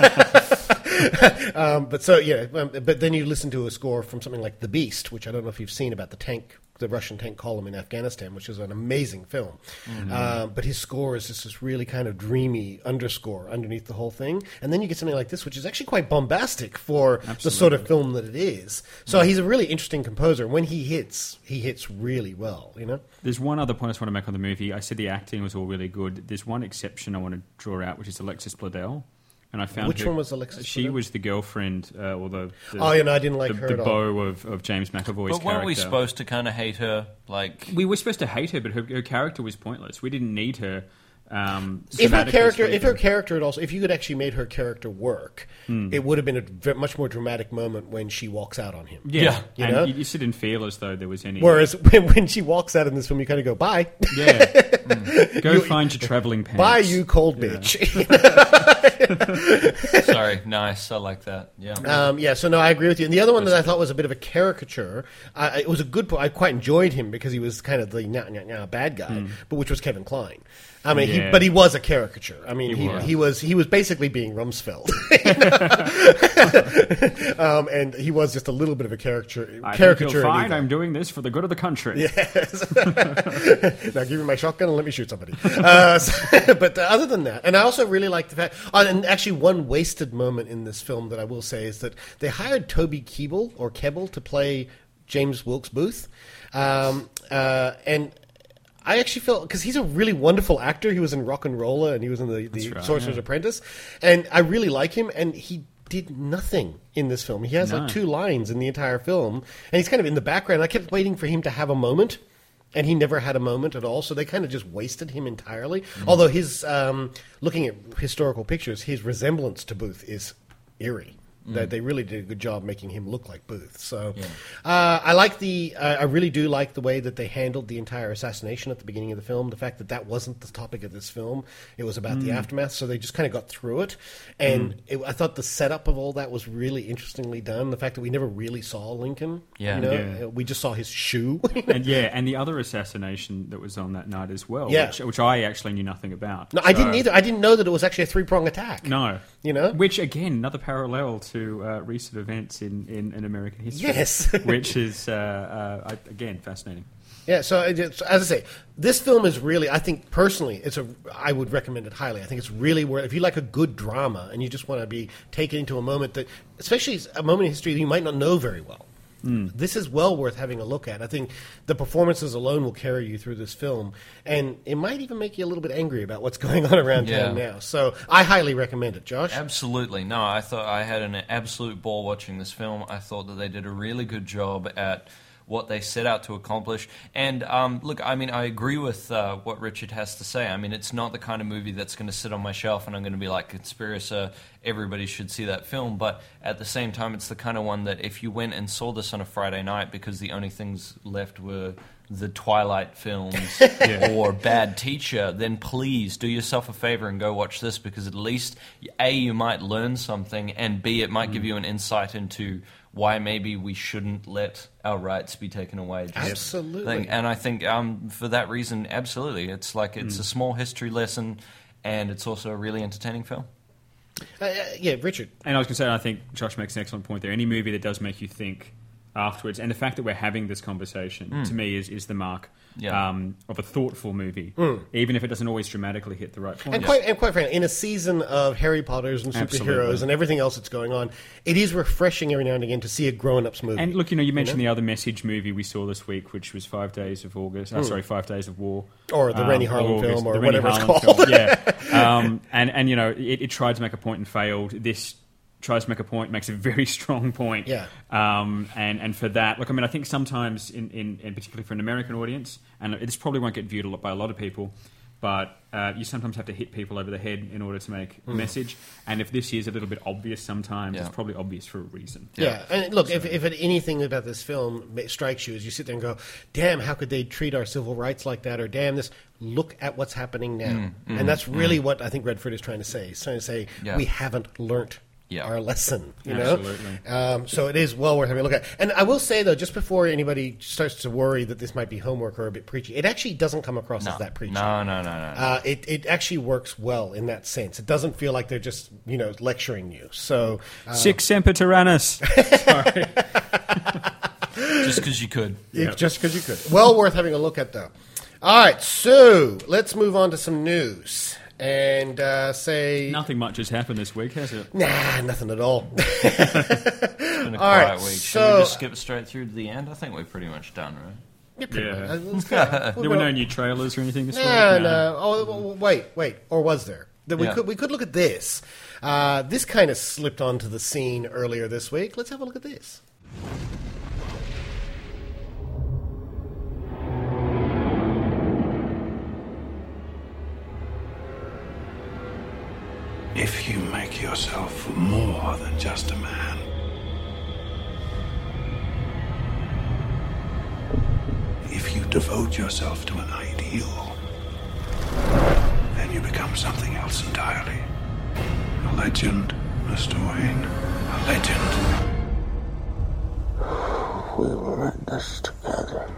But then you listen to a score from something like The Beast, which I don't know if you've seen, about the Russian tank column in Afghanistan, which is an amazing film. But his score is just this really kind of dreamy underscore underneath the whole thing. And then you get something like this, which is actually quite bombastic for the sort of film that it is. So he's a really interesting composer. When he hits really well, you know? There's one other point I just want to make on the movie. I said the acting was all really good. There's one exception I want to draw out, which is Alexis Bledel. And I found which one was Alexis? She was the girlfriend, or the I didn't like her the at all. beau of James McAvoy's character. But weren't we supposed to kind of hate her? Like we were supposed to hate her, but her character was pointless. We didn't need her. If her character had also, if you could actually made her character work, it would have been a much more dramatic moment when she walks out on him. Yeah. You know? You didn't feel as though there was any. Whereas when she walks out in this film, you kind of go, "Bye." Yeah. Go find your traveling pants. Bye, you cold bitch. Sorry, nice. I like that. Yeah. So no, I agree with you. And the other one that I thought was a bit of a caricature, it was a good. I quite enjoyed him because he was kind of the bad guy, but which was Kevin Kline. I mean, but he was a caricature. I mean, he was basically being Rumsfeld, and he was just a little bit of a caricature. I think you'll find I'm doing this for the good of the country. Yes. Now give me my shotgun and let me shoot somebody. But other than that, and I also really like the fact, and actually one wasted moment in this film that I will say is that they hired Toby Kebbell to play James Wilkes Booth. And I actually felt, because he's a really wonderful actor. He was in Rock and Roller, and he was in the right, Sorcerer's Apprentice. And I really like him, and he did nothing in this film. He has like 2 lines in the entire film, and he's kind of in the background. I kept waiting for him to have a moment, and he never had a moment at all, so they kind of just wasted him entirely. Although his, looking at historical pictures, his resemblance to Booth is eerie. They really did a good job making him look like Booth. So, I really do like the way that they handled the entire assassination at the beginning of the film. The fact that wasn't the topic of this film; it was about the aftermath. So they just kind of got through it, and I thought the setup of all that was really interestingly done. The fact that we never really saw Lincoln, we just saw his shoe, and the other assassination that was on that night as well, which I actually knew nothing about. No, I didn't either. I didn't know that it was actually a 3-prong attack. No, which again, another parallel to recent events in American history. Yes. Which is, again, fascinating. Yeah, so as I say, this film is really, I think, personally, I would recommend it highly. I think it's really worth, if you like a good drama and you just want to be taken into a moment that, especially a moment in history that you might not know very well, this is well worth having a look at. I think the performances alone will carry you through this film, and it might even make you a little bit angry about what's going on around town now. So I highly recommend it, Josh. Absolutely. No, I thought I had an absolute ball watching this film. I thought that they did a really good job at what they set out to accomplish. And look, I mean, I agree with what Richard has to say. I mean, it's not the kind of movie that's going to sit on my shelf and I'm going to be like, Conspirator, everybody should see that film. But at the same time, it's the kind of one that if you went and saw this on a Friday night because the only things left were the Twilight films or Bad Teacher, then please do yourself a favor and go watch this, because at least, A, you might learn something, and B, it might give you an insight into why maybe we shouldn't let our rights be taken away. Absolutely. And I think for that reason, absolutely. It's like it's a small history lesson, and it's also a really entertaining film. Richard. And I was going to say, I think Josh makes an excellent point there. Any movie that does make you think afterwards, and the fact that we're having this conversation, to me, is the mark of a thoughtful movie, even if it doesn't always dramatically hit the right point. And quite frankly, in a season of Harry Potters and superheroes and everything else that's going on, it is refreshing every now and again to see a grown-ups movie. And look, you mentioned the other message movie we saw this week, which was 5 Days of August. 5 Days of War. Or the Rennie Harlan film, or whatever it's called. And it tried to make a point and failed. This tries to make a point, makes a very strong point. And for that, look, I mean, I think sometimes, in particularly for an American audience, and this probably won't get viewed by a lot of people, but you sometimes have to hit people over the head in order to make a message. And if this is a little bit obvious sometimes, it's probably obvious for a reason. And look, if anything about this film strikes you as you sit there and go, damn, how could they treat our civil rights like that? Or damn this, look at what's happening now. And that's really what I think Redford is trying to say. He's trying to say, we haven't learnt our lesson, Absolutely. So it is well worth having a look at. And I will say, though, just before anybody starts to worry that this might be homework or a bit preachy, it actually doesn't come across as that preachy. No. It actually works well in that sense. It doesn't feel like they're just, lecturing you. So Sic Semper Tyrannis. Sorry. Just because you could. Just because you could. Well worth having a look at, though. All right, so let's move on to some news. And say... Nothing much has happened this week, has it? Nah, nothing at all. It's been a quiet week. Should we just skip straight through to the end? I think we're pretty much done, right? There were no new trailers or anything this week? No. Oh, wait. Or was there? We could look at this. This kind of slipped onto the scene earlier this week. Let's have a look at this. If you make yourself more than just a man, if you devote yourself to an ideal, then you become something else entirely. A legend, Mr. Wayne. A legend. We were in this together.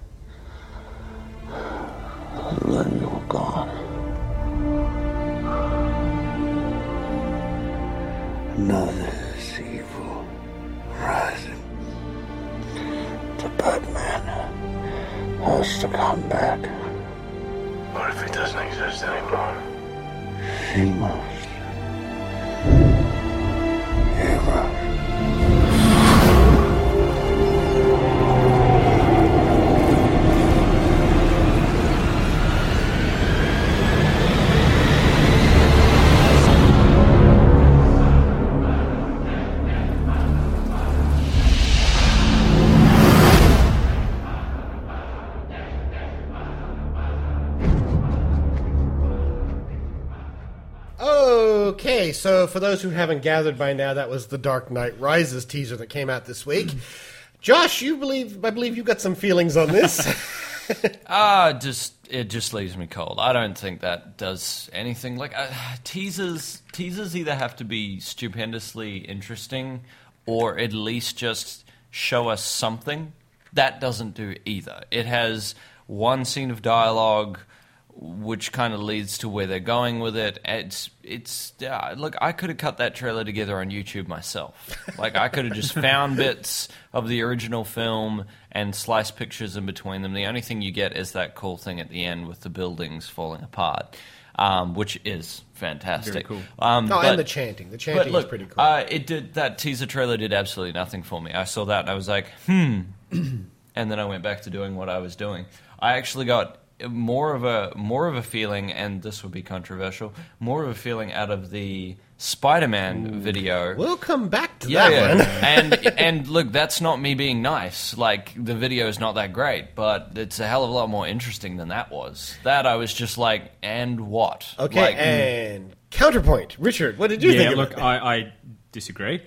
And then you were gone. Now there's evil rising. The Batman has to come back. What if he doesn't exist anymore? He must. He must. Okay, so for those who haven't gathered by now, that was the Dark Knight Rises teaser that came out this week. Josh, I believe you got some feelings on this. It just leaves me cold. I don't think that does anything. Like teasers either have to be stupendously interesting, or at least just show us something. That doesn't do either. It has one scene of dialogue, which kind of leads to where they're going with it. Look, I could have cut that trailer together on YouTube myself. Like, I could have just found bits of the original film and sliced pictures in between them. The only thing you get is that cool thing at the end with the buildings falling apart, which is fantastic. Very cool. And the chanting. The chanting is pretty cool. That teaser trailer did absolutely nothing for me. I saw that and I was like, and then I went back to doing what I was doing. I actually got more of a feeling, and this would be controversial, more of a feeling out of the Spider-Man video. We'll come back to that one. and look, that's not me being nice. Like, the video is not that great, but it's a hell of a lot more interesting than that was. That I was just like, and what? Okay, and counterpoint. Richard, what did you think? Look, I disagree.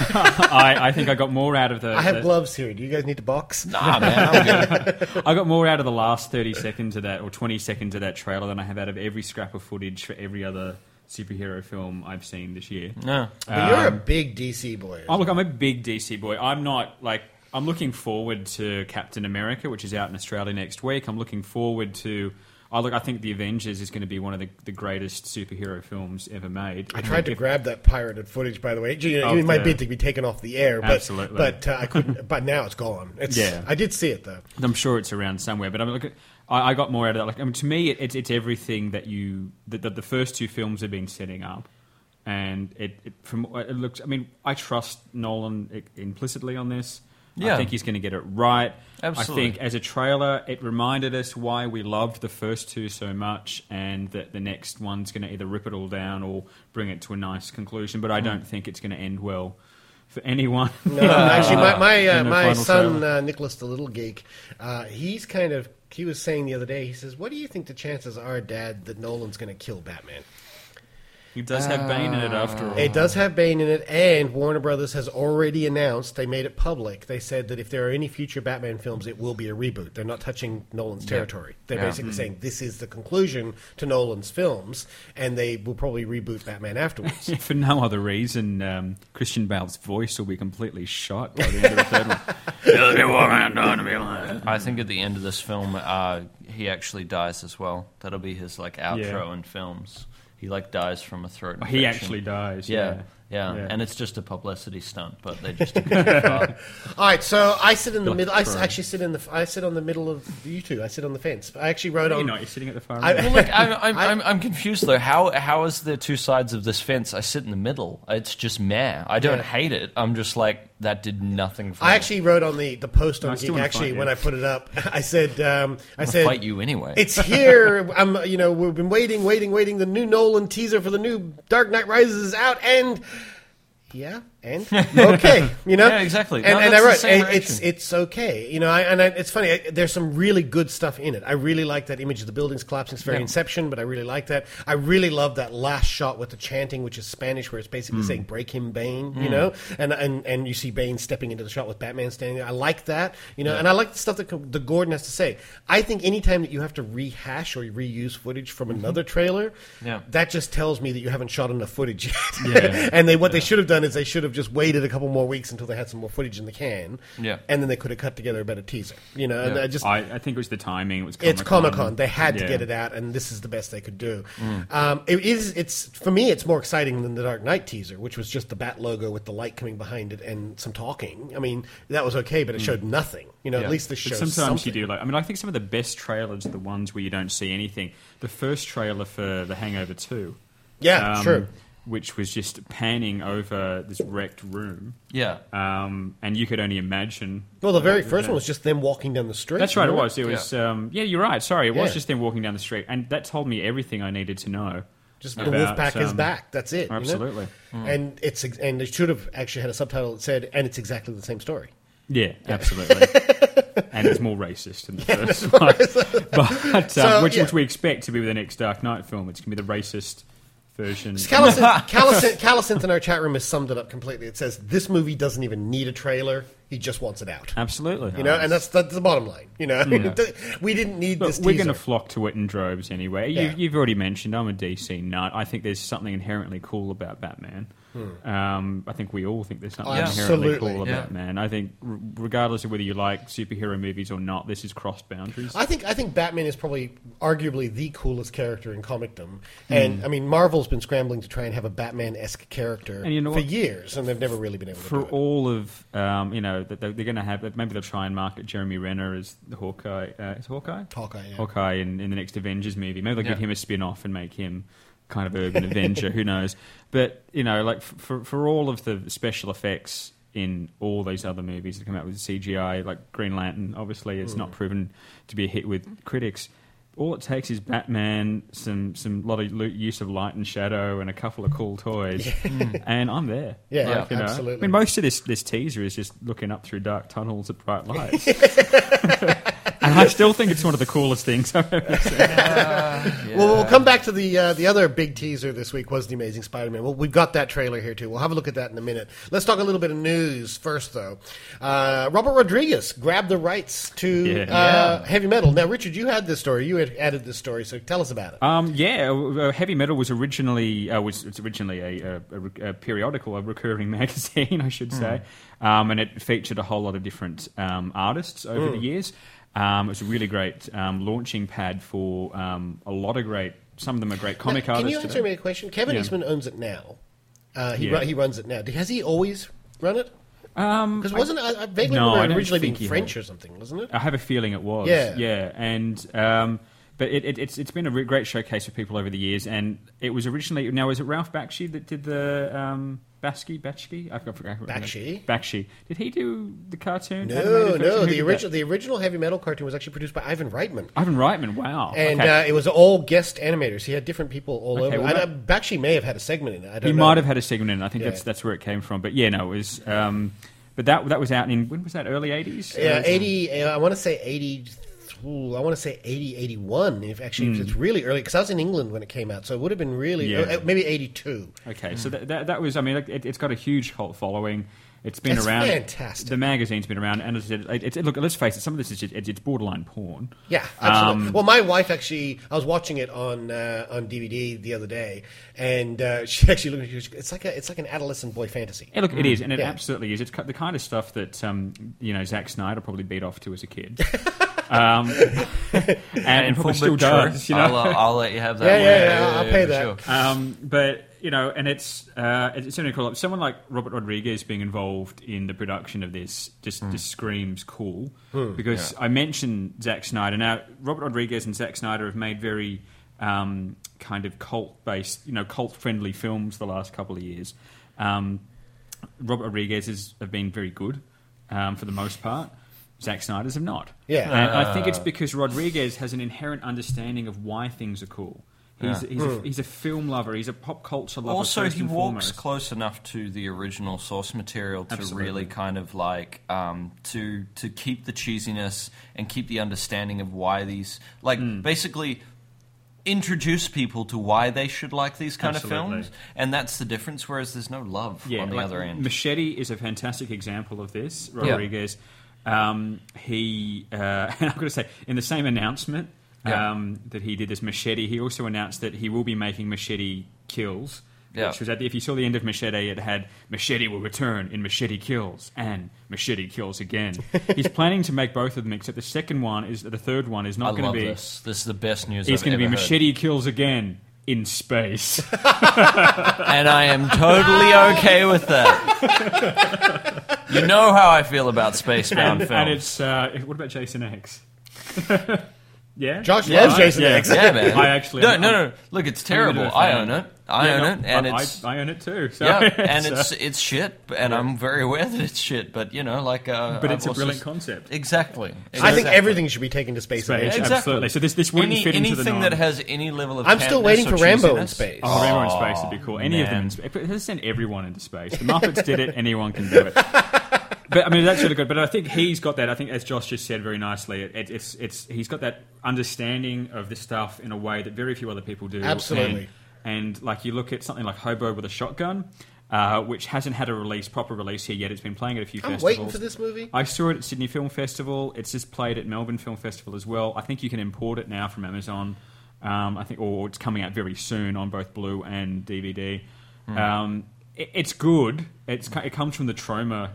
I think I got more out of the... I have gloves here. Do you guys need to box? Nah, man, I'm good. I got more out of the last 30 seconds of that, or 20 seconds of that trailer than I have out of every scrap of footage for every other superhero film I've seen this year. No. But you're a big DC boy. Oh, look, I'm a big DC boy. I'm not, like... I'm looking forward to Captain America, which is out in Australia next week. I'm looking forward to... I think The Avengers is going to be one of the greatest superhero films ever made. I tried to grab that pirated footage, by the way. You might be to be taken off the air, absolutely. But I couldn't. But now it's gone. I did see it though. I'm sure it's around somewhere. But I got more out of that. Like, to me, it's everything that the first two films have been setting up, and it looks. I mean, I trust Nolan implicitly on this. Yeah. I think he's going to get it right. Absolutely. I think as a trailer, it reminded us why we loved the first two so much, and that the next one's going to either rip it all down or bring it to a nice conclusion. But I don't think it's going to end well for anyone. No, actually, my son, Nicholas the Little Geek, he was saying the other day, he says, what do you think the chances are, Dad, that Nolan's going to kill Batman? It does have Bane in it, after all. It does have Bane in it, and Warner Brothers has already announced, they made it public, they said that if there are any future Batman films, it will be a reboot. They're not touching Nolan's territory. They're basically saying this is the conclusion to Nolan's films, and they will probably reboot Batman afterwards. For no other reason, Christian Bale's voice will be completely shot by the end of the third one. I think at the end of this film, he actually dies as well. That'll be his outro in films. He dies from a throat infection. He actually dies. Yeah. And it's just a publicity stunt, but they just took it too far. All right, so I sit in the middle. I actually sit on the middle of you two. I sit on the fence. I actually wrote on. You're sitting at the far end. Look, I'm confused though. How is there two sides of this fence? I sit in the middle. It's just meh. I don't hate it. I'm just like, that did nothing for me. I actually wrote on the post on Geek. Actually, when I put it up, I said, I said, fight you anyway. It's here. We've been waiting. The new Nolan teaser for the new Dark Knight Rises is out, and okay, yeah, exactly. And I wrote, it's okay, it's funny. There's some really good stuff in it. I really like that image of the buildings collapsing. It's very Inception, but I really like that. I really love that last shot with the chanting, which is Spanish, where it's basically saying "Break him, Bane," and you see Bane stepping into the shot with Batman standing there. I like that, and I like the stuff that the Gordon has to say. I think anytime that you have to rehash or reuse footage from another trailer, that just tells me that you haven't shot enough footage yet. And what they should have done is they should have just waited a couple more weeks until they had some more footage in the can, and then they could have cut together a better teaser. And I think it was the timing. It's Comic-Con. They had to get it out, and this is the best they could do. It's for me, it's more exciting than the Dark Knight teaser, which was just the Bat logo with the light coming behind it and some talking. I mean, that was okay, but it showed nothing. At least this shows sometimes something. You do I think some of the best trailers are the ones where you don't see anything. The first trailer for The Hangover 2. Yeah, true. Which was just panning over this wrecked room. Yeah. And you could only imagine... Well, the very first one was just them walking down the street. That's right, it was. It was. You're right. Sorry, it was just them walking down the street. And that told me everything I needed to know. Just the wolf pack is back. That's it. Absolutely. And and it should have actually had a subtitle that said, and it's exactly the same story. Yeah, absolutely. And it's more racist than the first one. But which we expect to be the next Dark Knight film. It's going to be the racist version. Callison in our chat room has summed it up completely. It says this movie doesn't even need a trailer. He just wants it out. Absolutely. You know, and that's the bottom line. You know, we didn't need this. We're going to flock to it in droves anyway. Yeah. You've already mentioned I'm a DC nut. I think there's something inherently cool about Batman. I think we all think there's something inherently cool about Batman. I think regardless of whether you like superhero movies or not, this has crossed boundaries. I think Batman is probably arguably the coolest character in comicdom. And I mean, Marvel's been scrambling to try and have a Batman-esque character for years, and they've never really been able to do it. For all of that they're going to have, maybe they'll try and market Jeremy Renner as the Hawkeye. Is Hawkeye? Hawkeye, yeah. Hawkeye in the next Avengers movie. Maybe they'll give him a spin-off and make him kind of urban Avenger. Who knows? But like for all of the special effects in all these other movies that come out with CGI, like Green Lantern, obviously it's not proven to be a hit with critics. All it takes is Batman, some lot of use of light and shadow, and a couple of cool toys, and I'm there. Yeah, absolutely. I mean, most of this teaser is just looking up through dark tunnels at bright lights. And I still think it's one of the coolest things I've ever seen. Well, we'll come back to the other big teaser this week was The Amazing Spider-Man. Well, we've got that trailer here, too. We'll have a look at that in a minute. Let's talk a little bit of news first, though. Robert Rodriguez grabbed the rights to Heavy Metal. Now, Richard, you had this story. You had added this story, so tell us about it. Heavy Metal was originally a periodical, a recurring magazine, I should say, and it featured a whole lot of different artists over the years. It was a really great launching pad for a lot of great. Some of them are great comic artists. Can you answer me a question? Kevin Eastman owns it now. He runs it now. Has he always run it? Because wasn't I vaguely remember it originally being French or something, wasn't it? I have a feeling it was. Yeah, and but it's been a great showcase for people over the years, and it was originally. Now, was it Ralph Bakshi that did the Bakshi? I forgot. Bakshi. Did he do the cartoon? No. The original Heavy Metal cartoon was actually produced by Ivan Reitman. Wow. And it was all guest animators. He had different people all over. Well, Bakshi may have had a segment in it. I don't know. Might have had a segment in it. I think that's where it came from. But yeah, no, it was. But that was out in when was that? Early 80s? Yeah, 80. I want to say 80. I want to say 80, 81. If it's really early, because I was in England when it came out, so it would have been really maybe 82. Okay, so that was. I mean, it's got a huge cult following. It's been around. Fantastic. The magazine's been around, and as I said, look, let's face it. Some of this is it's borderline porn. Yeah, absolutely. Well, my wife actually, I was watching it on DVD the other day, and she actually looked at it. It's like an adolescent boy fantasy. Yeah, look, it is, and it absolutely is. It's the kind of stuff that Zack Snyder probably beat off to as a kid. And probably still does. I'll let you have that. Yeah, I'll pay that. Sure. But and it's certainly cool. Someone like Robert Rodriguez being involved in the production of this just screams cool. Because I mentioned Zack Snyder. Now, Robert Rodriguez and Zack Snyder have made very kind of cult-based, cult-friendly films the last couple of years. Robert Rodriguez have been very good for the most part. Zack Snyder's have not. Yeah. And I think it's because Rodriguez has an inherent understanding of why things are cool. He's a film lover. He's a pop culture lover. Also, he walks close enough to the original source material to really kind of like to keep the cheesiness and keep the understanding of why these basically introduce people to why they should like these kind of films, and that's the difference. Whereas there's no love on the other end. Machete is a fantastic example of this. Rodriguez. He and I've got to say, in the same announcement that he did this Machete, he also announced that he will be making Machete Kills. Which was if you saw the end of Machete, it had Machete will return in Machete Kills and Machete Kills again. He's planning to make both of them, except the third one is not going to be. This is the best news. It's going to be Machete Kills again in space, and I am totally okay with that. You know how I feel about spacebound films. And it's what about Jason X? Yeah, Josh loves Jason X. Yeah, man. I actually no. Look, it's terrible. I own it. I own it, and I own it too. So and it's shit, and I'm very aware that it's shit. But but it's a brilliant concept. Exactly. I think everything should be taken to space. Exactly. Absolutely. So this wouldn't fit into the anything that has any level of. I'm still waiting for Rambo in space. Oh, Rambo in space would be cool. Any of them in space. Let's send everyone into space. The Muppets did it. Anyone can do it. But I mean, that's really good. But I think he's got that. I think, as Josh just said very nicely, he's got that understanding of this stuff in a way that very few other people do. Absolutely. And like you look at something like Hobo with a Shotgun, which hasn't had a proper release here yet. It's been playing at a few festivals. waiting for this movie. I saw it at Sydney Film Festival. It's just played at Melbourne Film Festival as well. I think you can import it now from Amazon. I think, or it's coming out very soon on both Blu and DVD. It's good. It comes from the Troma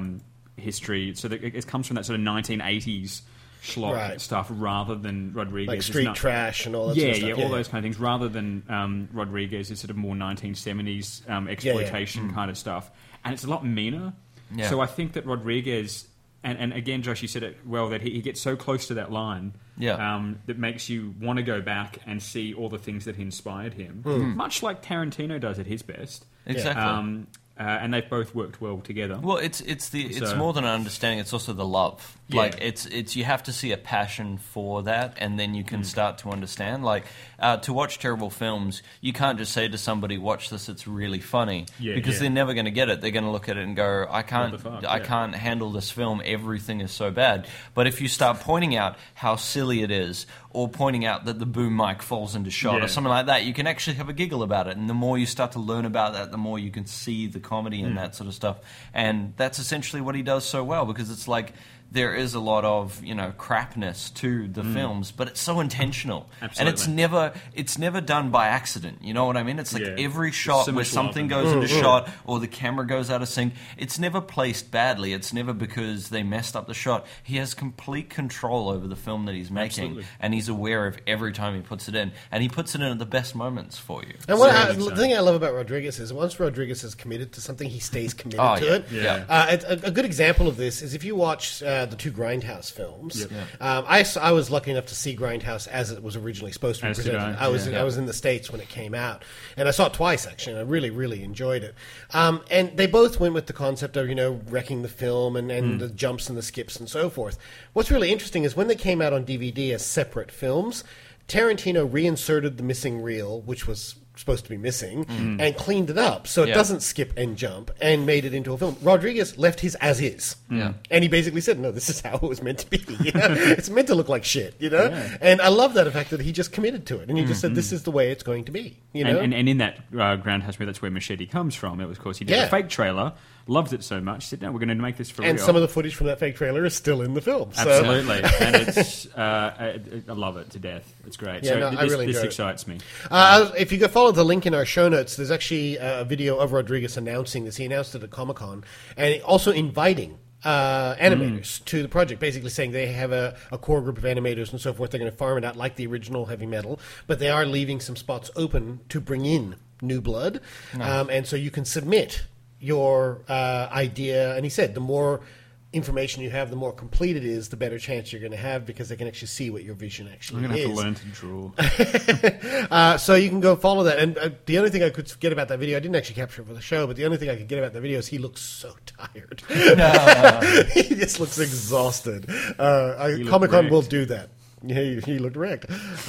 history, so it comes from that sort of 1980s schlock stuff rather than Rodriguez. Like Street Trash and all that sort of stuff. All those kind of things, rather than Rodriguez's sort of more 1970s exploitation kind of stuff. And it's a lot meaner. Yeah. So I think that Rodriguez, and again, Josh, you said it well, that he gets so close to that line that makes you want to go back and see all the things that inspired him, much like Tarantino does at his best. Exactly. And they've both worked well together. Well, it's more than an understanding. It's also the love. Yeah. Like it's you have to see a passion for that, and then you can start to understand. Like to watch terrible films, you can't just say to somebody, "Watch this; it's really funny," because they're never going to get it. They're going to look at it and go, "I can't handle this film. Everything is so bad." But if you start pointing out how silly it is, or pointing out that the boom mic falls into shot, or something like that, you can actually have a giggle about it. And the more you start to learn about that, the more you can see the comedy and that sort of stuff. And that's essentially what he does so well, because it's like there is a lot of crapness to the films, but it's so intentional. Absolutely. And it's never done by accident. You know what I mean? It's like every shot where something goes into shot or the camera goes out of sync, it's never placed badly. It's never because they messed up the shot. He has complete control over the film that he's making, and he's aware of every time he puts it in, and he puts it in at the best moments for you. And the thing I love about Rodriguez is once Rodriguez is committed to something, he stays committed to it. Yeah. A good example of this is if you watch the two Grindhouse films. I was lucky enough to see Grindhouse as it was originally supposed to be presented. I was in the States when it came out, and I saw it twice actually, and I really, really enjoyed it. And they both went with the concept of wrecking the film and the jumps and the skips and so forth. What's really interesting is when they came out on DVD as separate films, Tarantino reinserted the missing reel, which was supposed to be missing, and cleaned it up so it doesn't skip and jump, and made it into a film. Rodriguez left his as is, and he basically said, "No, this is how it was meant to be. It's meant to look like shit." And I love that fact that he just committed to it, and he just said, "This is the way it's going to be." And in that Grindhouse movie, that's where Machete comes from. It was, of course, he did a fake trailer. Loved it so much. Said, "No, we're going to make this for real." And some of the footage from that fake trailer is still in the film. So. Absolutely, and it's I love it to death. It's great. Yeah, I really enjoy this it. excites me. If you go follow the link in our show notes, there's actually a video of Rodriguez announcing this. He announced it at Comic-Con, and also inviting animators to the project, basically saying they have a core group of animators and so forth. They're going to farm it out like the original Heavy Metal, but they are leaving some spots open to bring in new blood, and so you can submit your idea. And he said the more information you have, the more complete it is, the better chance you're going to have, because they can actually see what your vision actually is. I'm going to have to learn to draw. So you can go follow that. And the only thing I could get about that video, I didn't actually capture it for the show, but the only thing I could get about the video is he looks so tired. He just looks exhausted. Comic-Con will do that. He looked wrecked.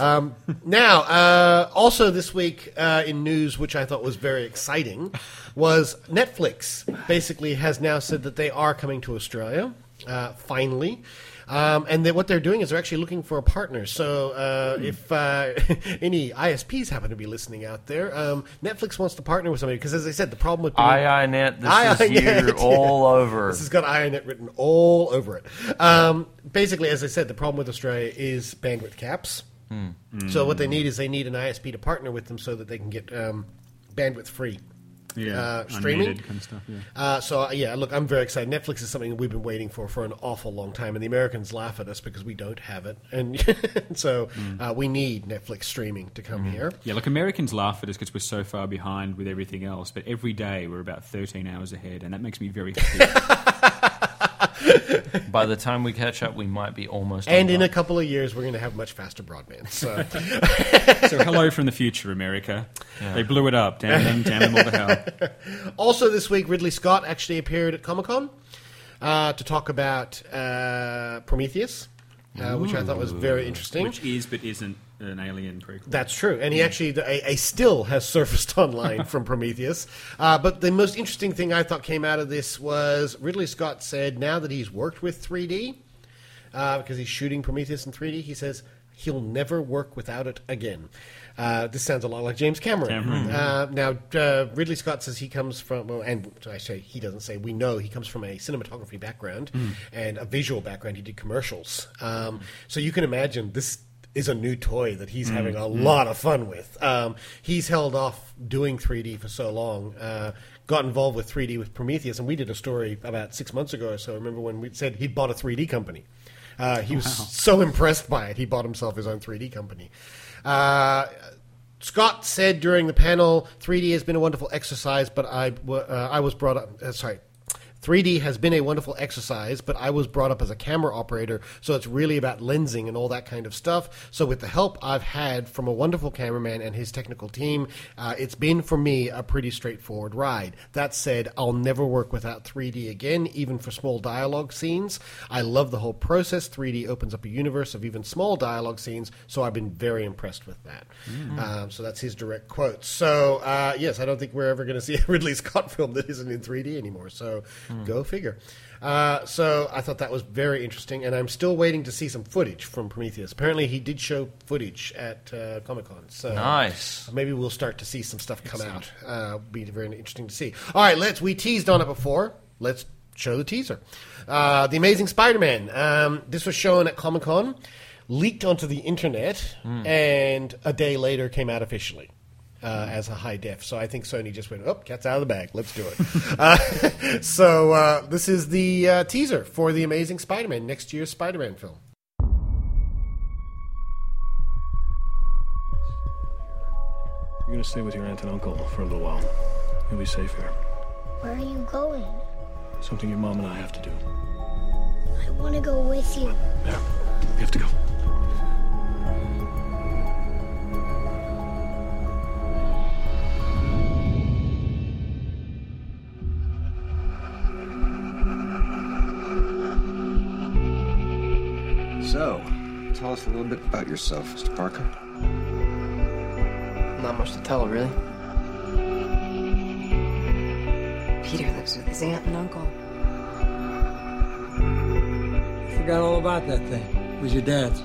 Now, also this week in news, which I thought was very exciting, was Netflix basically has now said that they are coming to Australia, finally. And what they're doing is they're actually looking for a partner. So if any ISPs happen to be listening out there, Netflix wants to partner with somebody. Because as I said, the problem with iiNet, this is you all over. This has got iiNet written all over it. Basically, as I said, the problem with Australia is bandwidth caps. So what they need is an ISP to partner with them so that they can get bandwidth free. Streaming kind of stuff, look, I'm very excited. Netflix is something that we've been waiting for an awful long time, and the Americans laugh at us because we don't have it, and so we need Netflix streaming to come here. Yeah, look, Americans laugh at us because we're so far behind with everything else, but every day we're about 13 hours ahead, and that makes me very happy. By the time we catch up, we might be almost. And in a couple of years, we're going to have much faster broadband. So, so hello from the future, America. Yeah. They blew it up. Damn them all to hell. Also this week, Ridley Scott actually appeared at Comic-Con to talk about Prometheus, which I thought was very interesting. Which is but isn't an Alien prequel. That's true. And he actually, a still has surfaced online from Prometheus. But the most interesting thing I thought came out of this was Ridley Scott said now that he's worked with 3D, because he's shooting Prometheus in 3D, he says, He'll never work without it again. This sounds a lot like James Cameron. Now, Ridley Scott says he comes from, and I say he doesn't say, we know he comes from a cinematography background and a visual background. He did commercials. So you can imagine this is a new toy that he's having a lot of fun with. He's held off doing 3D for so long. Got involved with 3D with Prometheus, and we did a story about 6 months ago or so. Remember when we said he'd bought a 3D company? He was so impressed by it, he bought himself his own 3D company. Scott said during the panel, 3D has been a wonderful exercise, but I was brought up... 3D has been a wonderful exercise, but I was brought up as a camera operator, so it's really about lensing and all that kind of stuff. So with the help I've had from a wonderful cameraman and his technical team, it's been, for me, a pretty straightforward ride. That said, I'll never work without 3D again, even for small dialogue scenes. I love the whole process. 3D opens up a universe of even small dialogue scenes, so I've been very impressed with that. So that's his direct quote. So, yes, I don't think we're ever going to see a Ridley Scott film that isn't in 3D anymore, so... Go figure. So I thought that was very interesting, and I'm still waiting to see some footage from Prometheus. Apparently he did show footage at Comic-Con. So nice. Maybe we'll start to see some stuff come out. Be very interesting to see. All right, we teased on it before. Let's show the teaser. The Amazing Spider-Man. This was shown at Comic-Con, leaked onto the internet, and a day later came out officially. As a high def. So I think Sony just went, cat's out of the bag. Let's do it. So this is the teaser for The Amazing Spider-Man, next year's Spider-Man film. You're going to stay with your aunt and uncle for a little while. You'll be safe here. Where are you going? Something your mom and I have to do. I want to go with you. Yeah, you have to go. So, tell us a little bit about yourself, Mr. Parker. Not much to tell, really. Peter lives with his aunt and uncle. I forgot all about that thing. It was your dad's.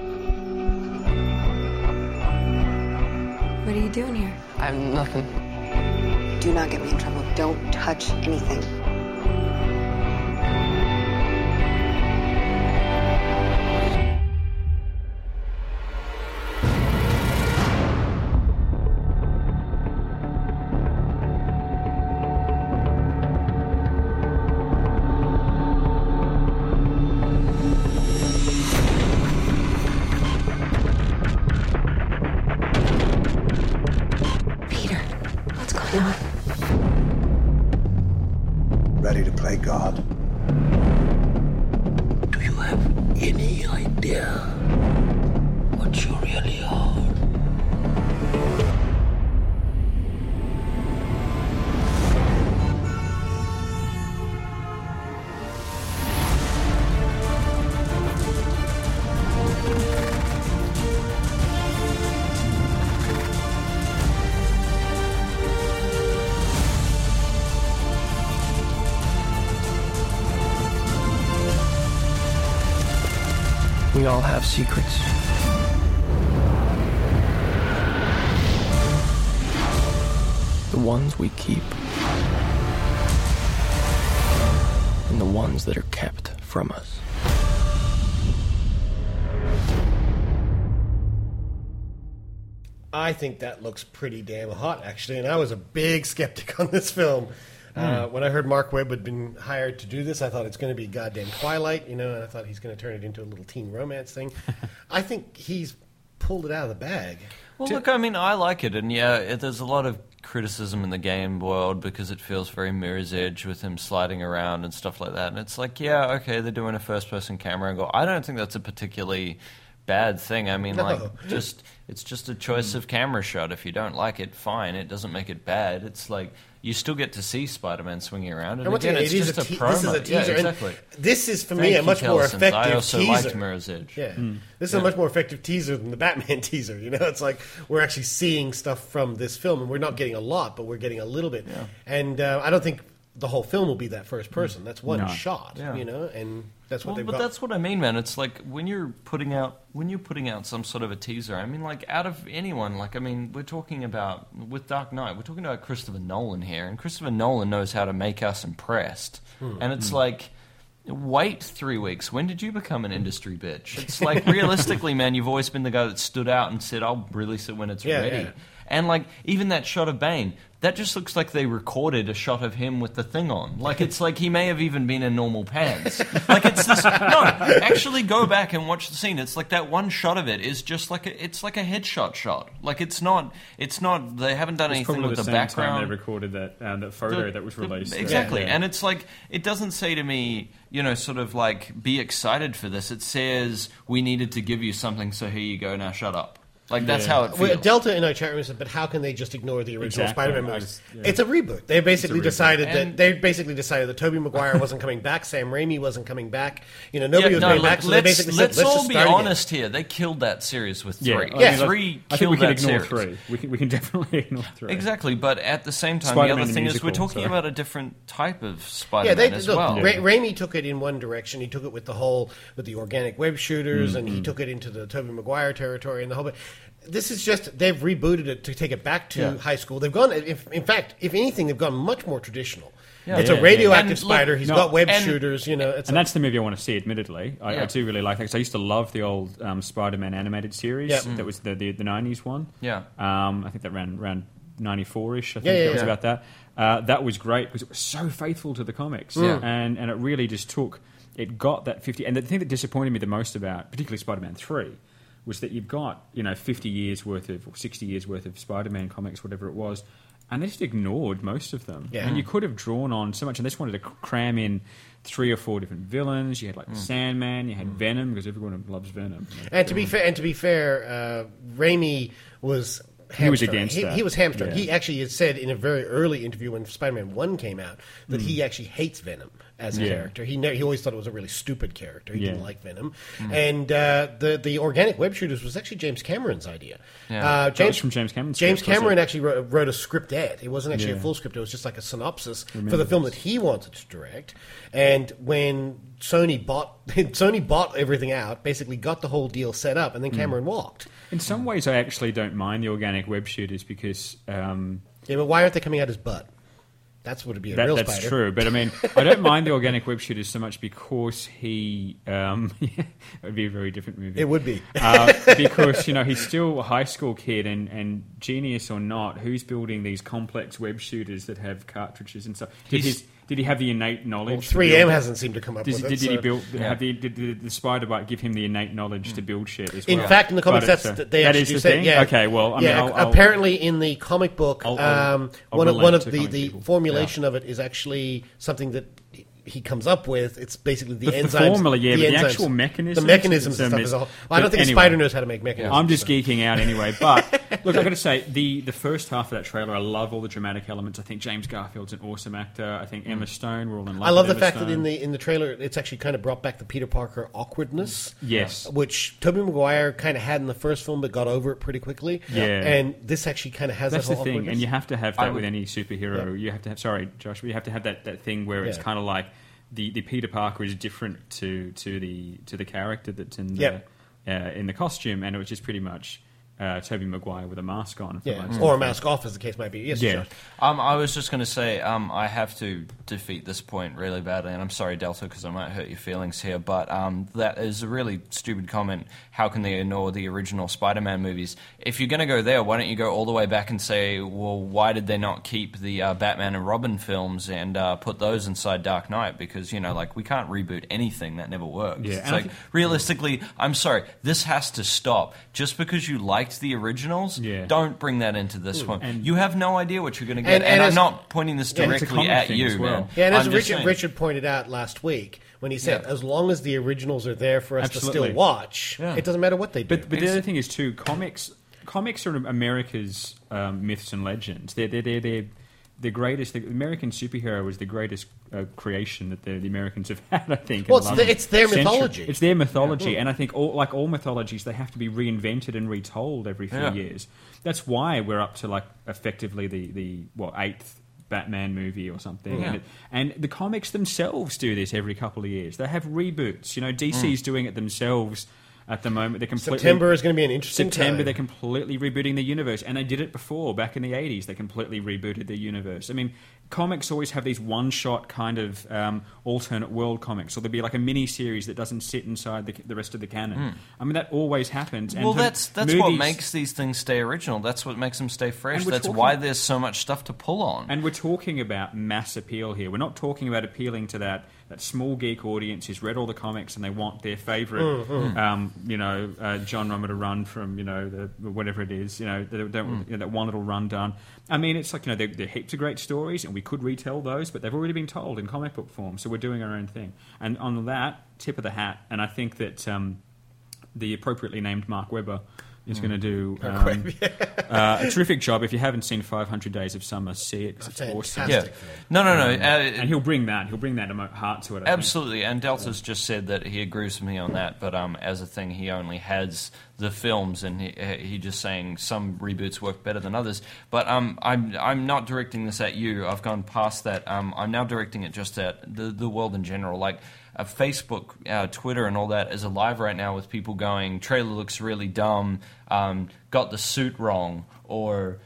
What are you doing here? I'm nothing. Do not get me in trouble. Don't touch anything. Ready to play God? Do you have any idea what you really are? We all have secrets. The ones we keep. And the ones that are kept from us. I think that looks pretty damn hot, actually, and I was a big skeptic on this film. When I heard Mark Webb had been hired to do this, I thought it's going to be goddamn Twilight, and I thought he's going to turn it into a little teen romance thing. I think he's pulled it out of the bag. Well, look, I mean, I like it, and there's a lot of criticism in the game world because it feels very Mirror's Edge with him sliding around and stuff like that, and it's like, okay, they're doing a first-person camera angle. I don't think that's a particularly bad thing. I mean, it's just a choice of camera shot. If you don't like it, fine. It doesn't make it bad. It's like you still get to see Spider-Man swinging around, and again, it's just a promo. This is a teaser. Yeah, exactly. This is, for me, a much more effective I also teaser. liked Mirror's Edge. Yeah. This is a much more effective teaser than the Batman teaser. It's like we're actually seeing stuff from this film, and we're not getting a lot, but we're getting a little bit. Yeah. And I don't think the whole film will be that first person. That's one No. shot, Yeah. and that's what Well, they've but got. that's what I mean, man. It's like when you're putting out some sort of a teaser. I mean, like out of anyone, like I mean, we're talking about with Dark Knight, we're talking about Christopher Nolan here, and Christopher Nolan knows how to make us impressed. And it's like, wait 3 weeks. When did you become an industry bitch? It's like realistically, man, you've always been the guy that stood out and said, "I'll release it when it's ready." Yeah. And like even that shot of Bane, that just looks like they recorded a shot of him with the thing on. Like it's like he may have even been in normal pants. Like it's this. No, actually go back and watch the scene. It's like that one shot of it is just like it's like a headshot shot. Like it's not. They haven't done It's anything probably with the same background. time they recorded that photo that was released. Exactly. Yeah. And it's like, it doesn't say to me, sort of like, be excited for this. It says, we needed to give you something, so here you go, now shut up. Like, that's how it feels. Well, Delta in our chat room said, but how can they just ignore the original Exactly. Spider-Man movies? Yeah. It's a reboot. They basically reboot. decided And- that Tobey Maguire wasn't coming back, Sam Raimi wasn't coming back. Nobody was coming back. So they let's basically said, let's all just be start again. honest here. They killed that series with Yeah, three. I mean, Three I think killed we can that ignore series. three. We can definitely ignore three. Exactly, but at the same time, Spider-Man the other the thing is musical, we're talking sorry. about a different type of Yeah, Spider-Man as well. Raimi took it in one direction. He took it with the organic web shooters, and he took it into the Tobey Maguire territory and the whole bit. This is just, they've rebooted it to take it back to high school. They've gone, in fact, if anything, they've gone much more traditional. Yeah. It's Yeah, a radioactive and spider. look, He's no, got web and- shooters. It's And that's the movie I want to see, admittedly. I Yeah. do really like that because I used to love the old Spider-Man animated series. Yeah. That was the 90s one. Yeah. I think that ran around 94-ish. I think Yeah, it was yeah. about that. That was great because it was so faithful to the comics. Yeah. And it really just took... It got that 50... And the thing that disappointed me the most about, particularly Spider-Man 3, was that you've got 50 years worth of, or 60 years worth of Spider-Man comics, whatever it was, and they just ignored most of them. Yeah. And you could have drawn on so much, and they just wanted to cram in 3 or 4 different villains. You had like Sandman, you had Venom, because everyone loves Venom. And to be fair, Raimi was. He was hamstrung. against that. He was hamstrung. Yeah. He actually had said in a very early interview when Spider-Man 1 came out that he actually hates Venom as a Yeah. character. He always thought it was a really stupid character. He Yeah. didn't like Venom. And the organic web shooters was actually James Cameron's idea. Yeah. That was from James Cameron's James script, Cameron wasn't actually wrote a scriptette. It wasn't actually a Yeah. full script. It was just like a synopsis for Remember the film this. that he wanted to direct. And when Sony bought everything out, basically got the whole deal set up, and then Cameron walked. In some ways, I actually don't mind the organic web shooters because Yeah, but why aren't they coming out his butt? That's what would be a real that's spider. true. But I mean, I don't mind the organic web shooters so much because he. It would be a very different movie. It would be. Because he's still a high school kid, and genius or not, who's building these complex web shooters that have cartridges and stuff? Did he have the innate knowledge? Well, to 3M build- hasn't seemed to come up with it. Did he so- build? Yeah. Did the spider bite give him the innate knowledge to build shit as well? In fact, in the comics, But they that actually is do the say, thing. yeah, Okay, well, I mean, yeah. I'll- Apparently, in the comic book, I'll one relate of to the comic people. formulation of it is actually something that he comes up with. It's basically the The enzymes. formula, yeah, but the enzymes. actual mechanisms. The mechanisms and some stuff is- is all. I don't but think anyway, a spider knows how to make mechanisms. I'm just so. geeking out anyway. But look, I've got to say, the first half of that trailer, I love all the dramatic elements. I think James Garfield's an awesome actor. I think Emma Stone, we're all in love I love with the Emma fact that Stone. in the trailer, it's actually kind of brought back the Peter Parker awkwardness. Yes. Which Tobey Maguire kind of had in the first film, but got over it pretty quickly. Yeah. And this actually kind of has That's that the whole thing, awkwardness. and you have to have that with any superhero. Yeah. You have to have, sorry, Josh, but you have to have that thing where it's Yeah. kind of like the Peter Parker is different to the character that's in the in the costume, and it was just pretty much Tobey Maguire with a mask on, for most of or the a mask off, as the case might be. Yes, Yeah. Josh. I was just going to say, I have to defeat this point really badly, and I'm sorry, Delta, because I might hurt your feelings here, but that is a really stupid comment. How can they ignore the original Spider-Man movies? If you're going to go there, why don't you go all the way back and say, well, why did they not keep the Batman and Robin films and put those inside Dark Knight? Because, we can't reboot anything that never works. Yeah, It's and I like, realistically, I'm sorry, this has to stop. Just because you liked the originals, don't bring that into this one. And you have no idea what you're going to get. And And I'm as- not pointing this Yeah, it's a directly comic at thing you, as well. man. Yeah, and as I'm just saying. Richard pointed out last week when he said, Yeah. as long as the originals are there for us to Absolutely. still watch, Yeah. it doesn't matter what they do. But the other thing is too, comics are America's myths and legends. They're the greatest. The American superhero is the greatest creation that the Americans have had. I think. Well, in the it's last it's their century. mythology. It's their mythology, Yeah. and I think all mythologies, they have to be reinvented and retold every few Yeah. years. That's why we're up to effectively the 8th Batman movie or something. Yeah. And the comics themselves do this every couple of years. They have reboots. DC's doing it themselves. At the moment, they're completely... September is going to be an interesting time. They're completely rebooting the universe. And they did it before, back in the 80s. They completely rebooted the universe. I mean, comics always have these one-shot kind of alternate world comics. Or there'll be like a mini-series that doesn't sit inside the rest of the canon. I mean, that always happens. And that's what makes these things stay original. That's what makes them stay fresh. That's why there's so much stuff to pull on. And we're talking about mass appeal here. We're not talking about appealing to that small geek audience who's read all the comics and they want their favourite, John Romita run from, whatever it is, that one little run done. I mean, it's like, there are heaps of great stories and we could retell those, but they've already been told in comic book form, so we're doing our own thing. And on that, tip of the hat, and I think that the appropriately named Mark Webber is going to do a terrific job. If you haven't seen 500 Days of Summer, see it, 'cause it's awesome. Yeah. No. And he'll bring that heart to it. Absolutely. And Delta's just said that he agrees with me on that, but as a thing, he only has the films, and he just saying some reboots work better than others. But I'm not directing this at you. I've gone past that. I'm now directing it just at the world in general. Like, Facebook, Twitter, and all that is alive right now with people going, trailer looks really dumb, got the suit wrong, or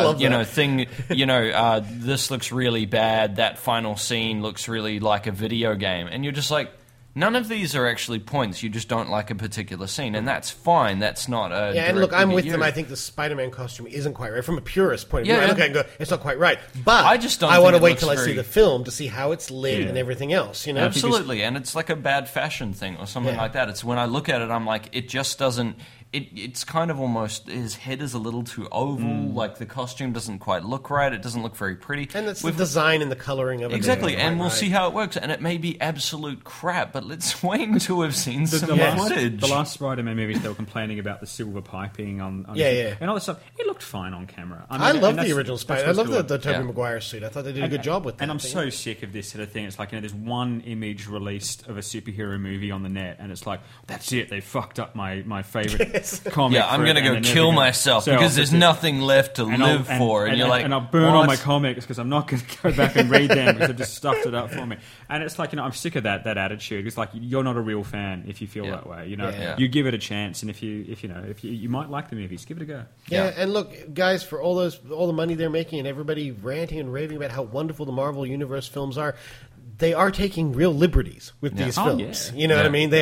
this looks really bad, that final scene looks really like a video game, and you're just like, none of these are actually points. You just don't like a particular scene, and that's fine. That's not a... Yeah, and look, I'm with them. I think the Spider-Man costume isn't quite right. From a purist point of view, I look at it and go, it's not quite right. But I want to wait till I see the film to see how it's lit and everything else. Absolutely, and it's like a bad fashion thing or something like that. It's when I look at it, I'm like, it just doesn't... It's kind of almost, his head is a little too oval, like the costume doesn't quite look right, it doesn't look very pretty. And it's the design and the colouring of it. Exactly, and we'll see how it works, and it may be absolute crap, but let's wait until we've seen some footage. The last Spider-Man movies, they were complaining about the silver piping on and all this stuff. It looked fine on camera. I love the original Spider-Man. I love the Tobey Maguire suit. I thought they did a good job with that. And I'm so sick of this sort of thing. It's like, there's one image released of a superhero movie on the net, and it's like, that's it, they fucked up my favourite comic. Yeah, I'm going to go kill myself because there's nothing left to live for. And you're like, and I'll burn all my comics because I'm not going to go back and read them because they've just stuffed it up for me. And it's like, I'm sick of that attitude. It's like, you're not a real fan if you feel that way. You give it a chance, and if you might like the movies, give it a go. Yeah, and look, guys, for all the money they're making and everybody ranting and raving about how wonderful the Marvel Universe films are, they are taking real liberties with these films. You know what I mean?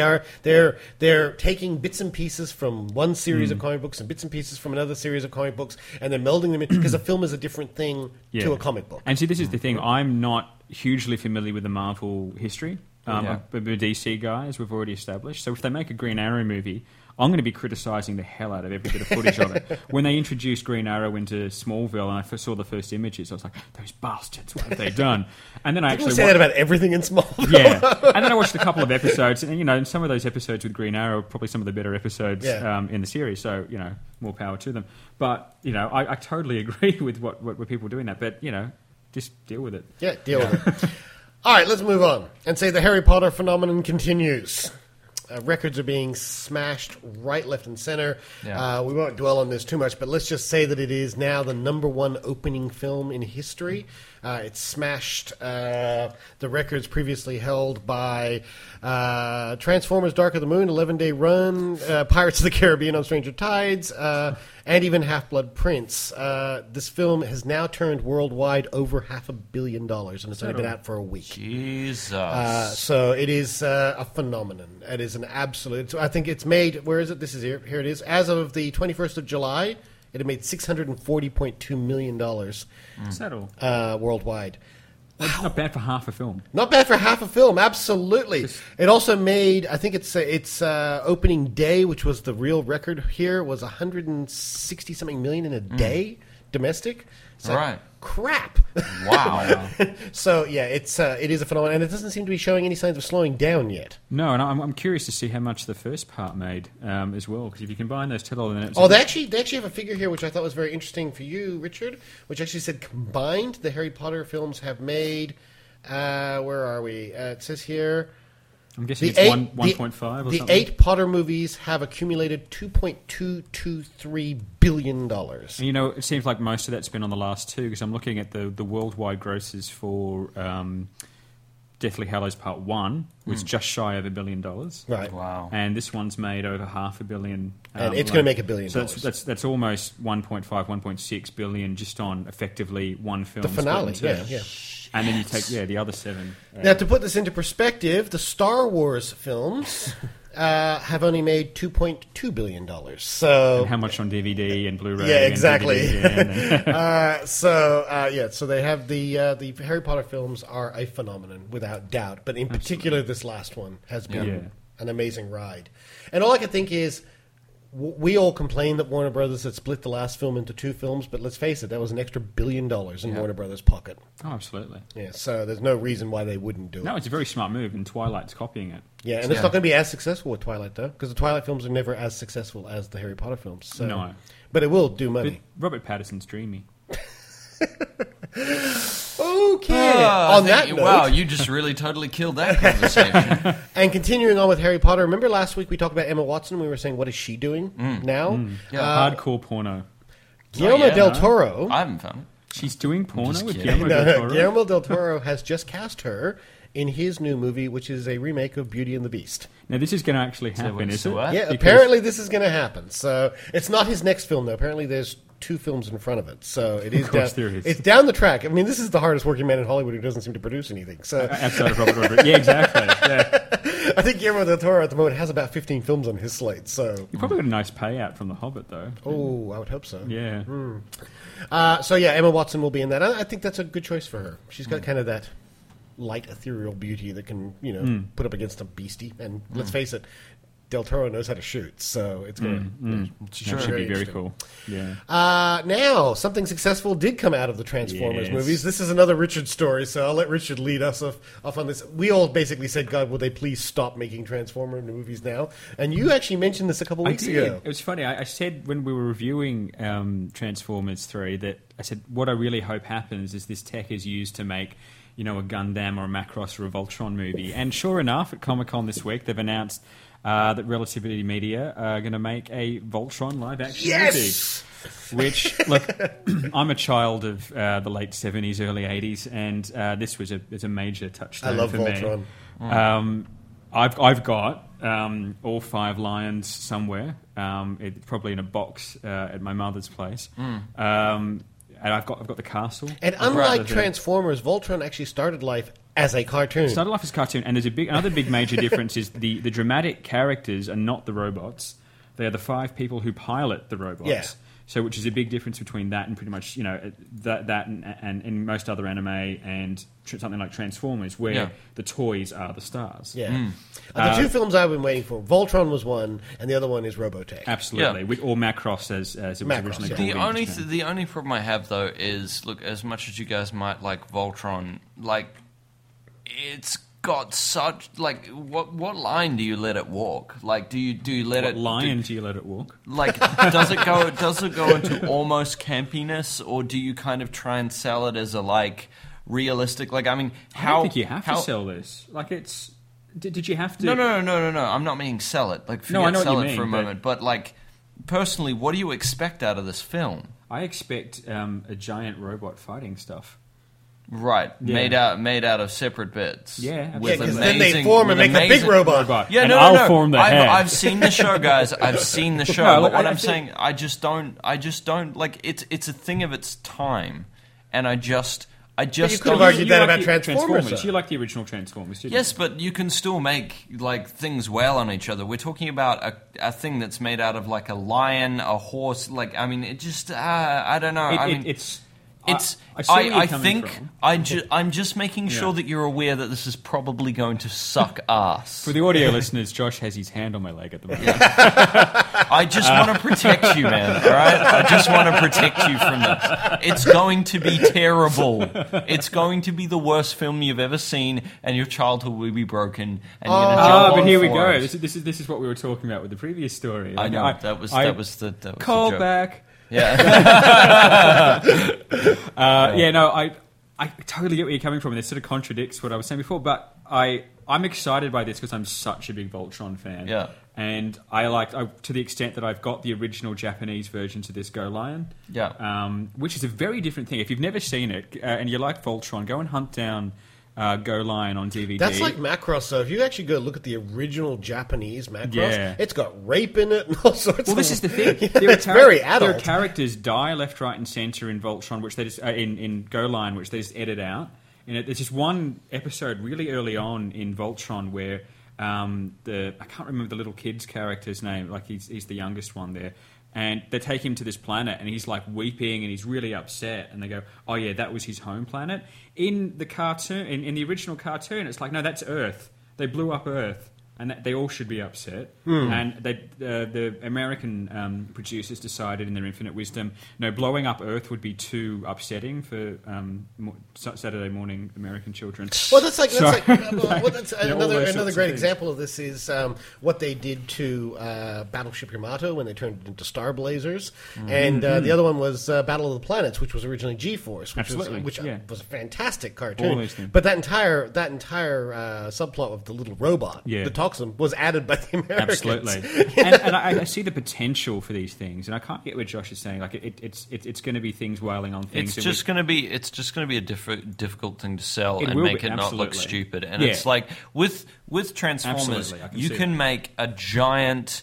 They're taking bits and pieces from one series of comic books and bits and pieces from another series of comic books, and they're melding them in, because a film is a different thing to a comic book. And see, this is the thing. I'm not hugely familiar with the Marvel history. I'm a DC guy, as we've already established. So if they make a Green Arrow movie, I'm going to be criticising the hell out of every bit of footage of it. When they introduced Green Arrow into Smallville and I first saw the first images, I was like, those bastards, what have they done? And then I actually say that about everything in Smallville. Yeah. And then I watched a couple of episodes, and some of those episodes with Green Arrow are probably some of the better episodes in the series, so, more power to them. But, I totally agree with what people are doing that, but, just deal with it. Yeah, deal with it. All right, let's move on and say the Harry Potter phenomenon continues. Records are being smashed right, left, and center. Yeah. We won't dwell on this too much, but let's just say that it is now the #1 opening film in history. It smashed the records previously held by Transformers Dark of the Moon, 11-Day Run, Pirates of the Caribbean on Stranger Tides, and even Half-Blood Prince. This film has now turned worldwide over $500 million, and it's only been out for a week. Jesus. So it is a phenomenon. It is an absolute... I think it's made... Where is it? This is here. Here it is. As of the 21st of July... It had made $640.2 million Settle. Worldwide. Wow. Not bad for half a film. Not bad for half a film, absolutely. It also made, I think its opening day, which was the real record here, was $160-something million in a day, domestic. So, right. Crap. Wow. So, yeah, it is a phenomenon, and it doesn't seem to be showing any signs of slowing down yet. No, and I'm curious to see how much the first part made as well, because if you combine those together... then they actually have a figure here, which I thought was very interesting for you, Richard, which actually said combined, the Harry Potter films have made... where are we? It says here... I'm guessing it's 1.5 or the something. The 8 Potter movies have accumulated $2.223 billion. And, you know, it seems like most of that's been on the last two, because I'm looking at the worldwide grosses for Deathly Hallows Part 1 was just shy of $1 billion. Right. Wow. And this one's made over $500 million. And it's going to make $1 billion. So that's almost 1.5, 1.6 billion just on effectively one film. The finale, split in two. yeah. And then you take, the other 7. Now, to put this into perspective, the Star Wars films have only made $2.2 billion. So, and how much on DVD and Blu-ray? Yeah, exactly. And so they have the Harry Potter films are a phenomenon, without doubt. But in particular, this last one has been an amazing ride. And all I can think is, we all complained that Warner Brothers had split the last film into 2 films, but let's face it, that was an extra $1 billion in Warner Brothers' pocket. Oh, absolutely. Yeah, so there's no reason why they wouldn't do it. No, it's a very smart move, and Twilight's copying it. Yeah, and it's not going to be as successful with Twilight, though, because the Twilight films are never as successful as the Harry Potter films. So. No. But it will do money. But Robert Pattinson's dreamy. Okay. On that note, wow, you just really totally killed that conversation. And continuing on with Harry Potter, remember last week we talked about Emma Watson? We were saying, what is she doing now? Hardcore porno. Guillermo del Toro. I haven't found it. She's doing porno with Guillermo del Toro? Guillermo del Toro has just cast her in his new movie, which is a remake of Beauty and the Beast. Now, this is going to actually happen, is it? Yeah, apparently this is going to happen. So it's not his next film, though. Apparently there's 2 films in front of it. So it is of course there is. It's down the track. I mean, this is the hardest working man in Hollywood who doesn't seem to produce anything. So outside of Robert Rodriguez. Yeah, exactly. Yeah. I think Guillermo del Toro at the moment has about 15 films on his slate. So you probably got a nice payout from The Hobbit, though. Oh, I would hope so. Yeah. Emma Watson will be in that. I think that's a good choice for her. She's got kind of that light, ethereal beauty that can, put up against a beastie. And let's face it, Del Toro knows how to shoot, so it's going to should be very cool. Yeah. Now, something successful did come out of the Transformers movies. This is another Richard story, so I'll let Richard lead us off on this. We all basically said, God, will they please stop making Transformer movies now? And you actually mentioned this a couple weeks ago. It was funny. I said when we were reviewing Transformers 3 that I said, what I really hope happens is this tech is used to make a Gundam or a Macross or a Voltron movie. And sure enough, at Comic-Con this week, they've announced that Relativity Media are going to make a Voltron live-action movie. Which, look, I'm a child of the late 70s, early 80s, and this was a major touchstone for Voltron. Me. I've got all 5 lions somewhere, probably in a box at my mother's place. And I've got the castle. And unlike Transformers, Voltron actually started life as a cartoon. Started life as a cartoon, and there's another big major difference is the dramatic characters are not the robots; they are the 5 people who pilot the robots. Yeah. So, which is a big difference between that and pretty much that and in most other anime and something like Transformers, where the toys are the stars. Yeah. The 2 films I've been waiting for, Voltron was one, and the other one is Robotech. Absolutely, or Macross as it was originally called. The only problem I have though is, look, as much as you guys might like Voltron, like it's got such what line do you let it walk? Like do you let what it lion do you let it walk? Like does it go into almost campiness, or do you kind of try and sell it as a realistic? I mean, how I don't think you have to sell this. Like it's did you have to? No. I'm not meaning sell it. Sell it for a moment. But personally, what do you expect out of this film? I expect a giant robot fighting stuff. Right, yeah. made out of separate bits. Yeah, because then they form and make a big robot. Yeah, and no. I'll form the head. I've seen the show, guys. I've seen the show. No, but what I'm saying, I just don't like. It's a thing of its time, and I just. But you could have argued that about Transformers. You like the original Transformers, didn't you? Yes, but you can still make things well on each other. We're talking about a thing that's made out of a lion, a horse. I mean, it just I don't know. I'm just making sure that you're aware that this is probably going to suck ass. For the audio listeners, Josh has his hand on my leg at the moment. I just want to protect you, man, all right? I just want to protect you from this. It's going to be terrible. It's going to be the worst film you've ever seen, and your childhood will be broken. And you're gonna jump but on here we forums. go. This is what we were talking about with the previous story. I know. That was the call joke. back. Yeah. I totally get where you're coming from, and it sort of contradicts what I was saying before, but I I'm excited by this because I'm such a big Voltron fan. Yeah. And to the extent that I've got the original Japanese versions of this Go Lion. Yeah. Which is a very different thing. If you've never seen it and you like Voltron, go and hunt down Go Lion on DVD. That's like Macross, so if you actually go look at the original Japanese Macross, Yeah. it's got rape in it and all sorts Well, of... this is the thing. It's very adult. There are characters die left, right, and centre in Voltron, which they just in Go Lion, which they just edit out. And there's just one episode really early on in Voltron where I can't remember the little kid's character's name. Like he's the youngest one there. And they take him to this planet, and he's like weeping, and he's really upset. And they go, "Oh yeah, that was his home planet." In the cartoon, in the original cartoon, it's like, no, that's Earth. They blew up Earth, and they all should be upset. And the American producers decided, in their infinite wisdom, no, blowing up Earth would be too upsetting for Saturday morning American children. Well, that's another great things. example of this is what they did to Battleship Yamato when they turned it into Star Blazers, and the other one was Battle of the Planets, which was originally G-Force, which was a fantastic cartoon. All those things. But that entire subplot of the little robot that talks them was added by the Americans. Absolutely, and I see the potential for these things, and I can't get what Josh is saying. Like it's going to be things wailing on things. It's just going to be a difficult thing to sell and make it not look stupid. And it's like with Transformers, you can make a giant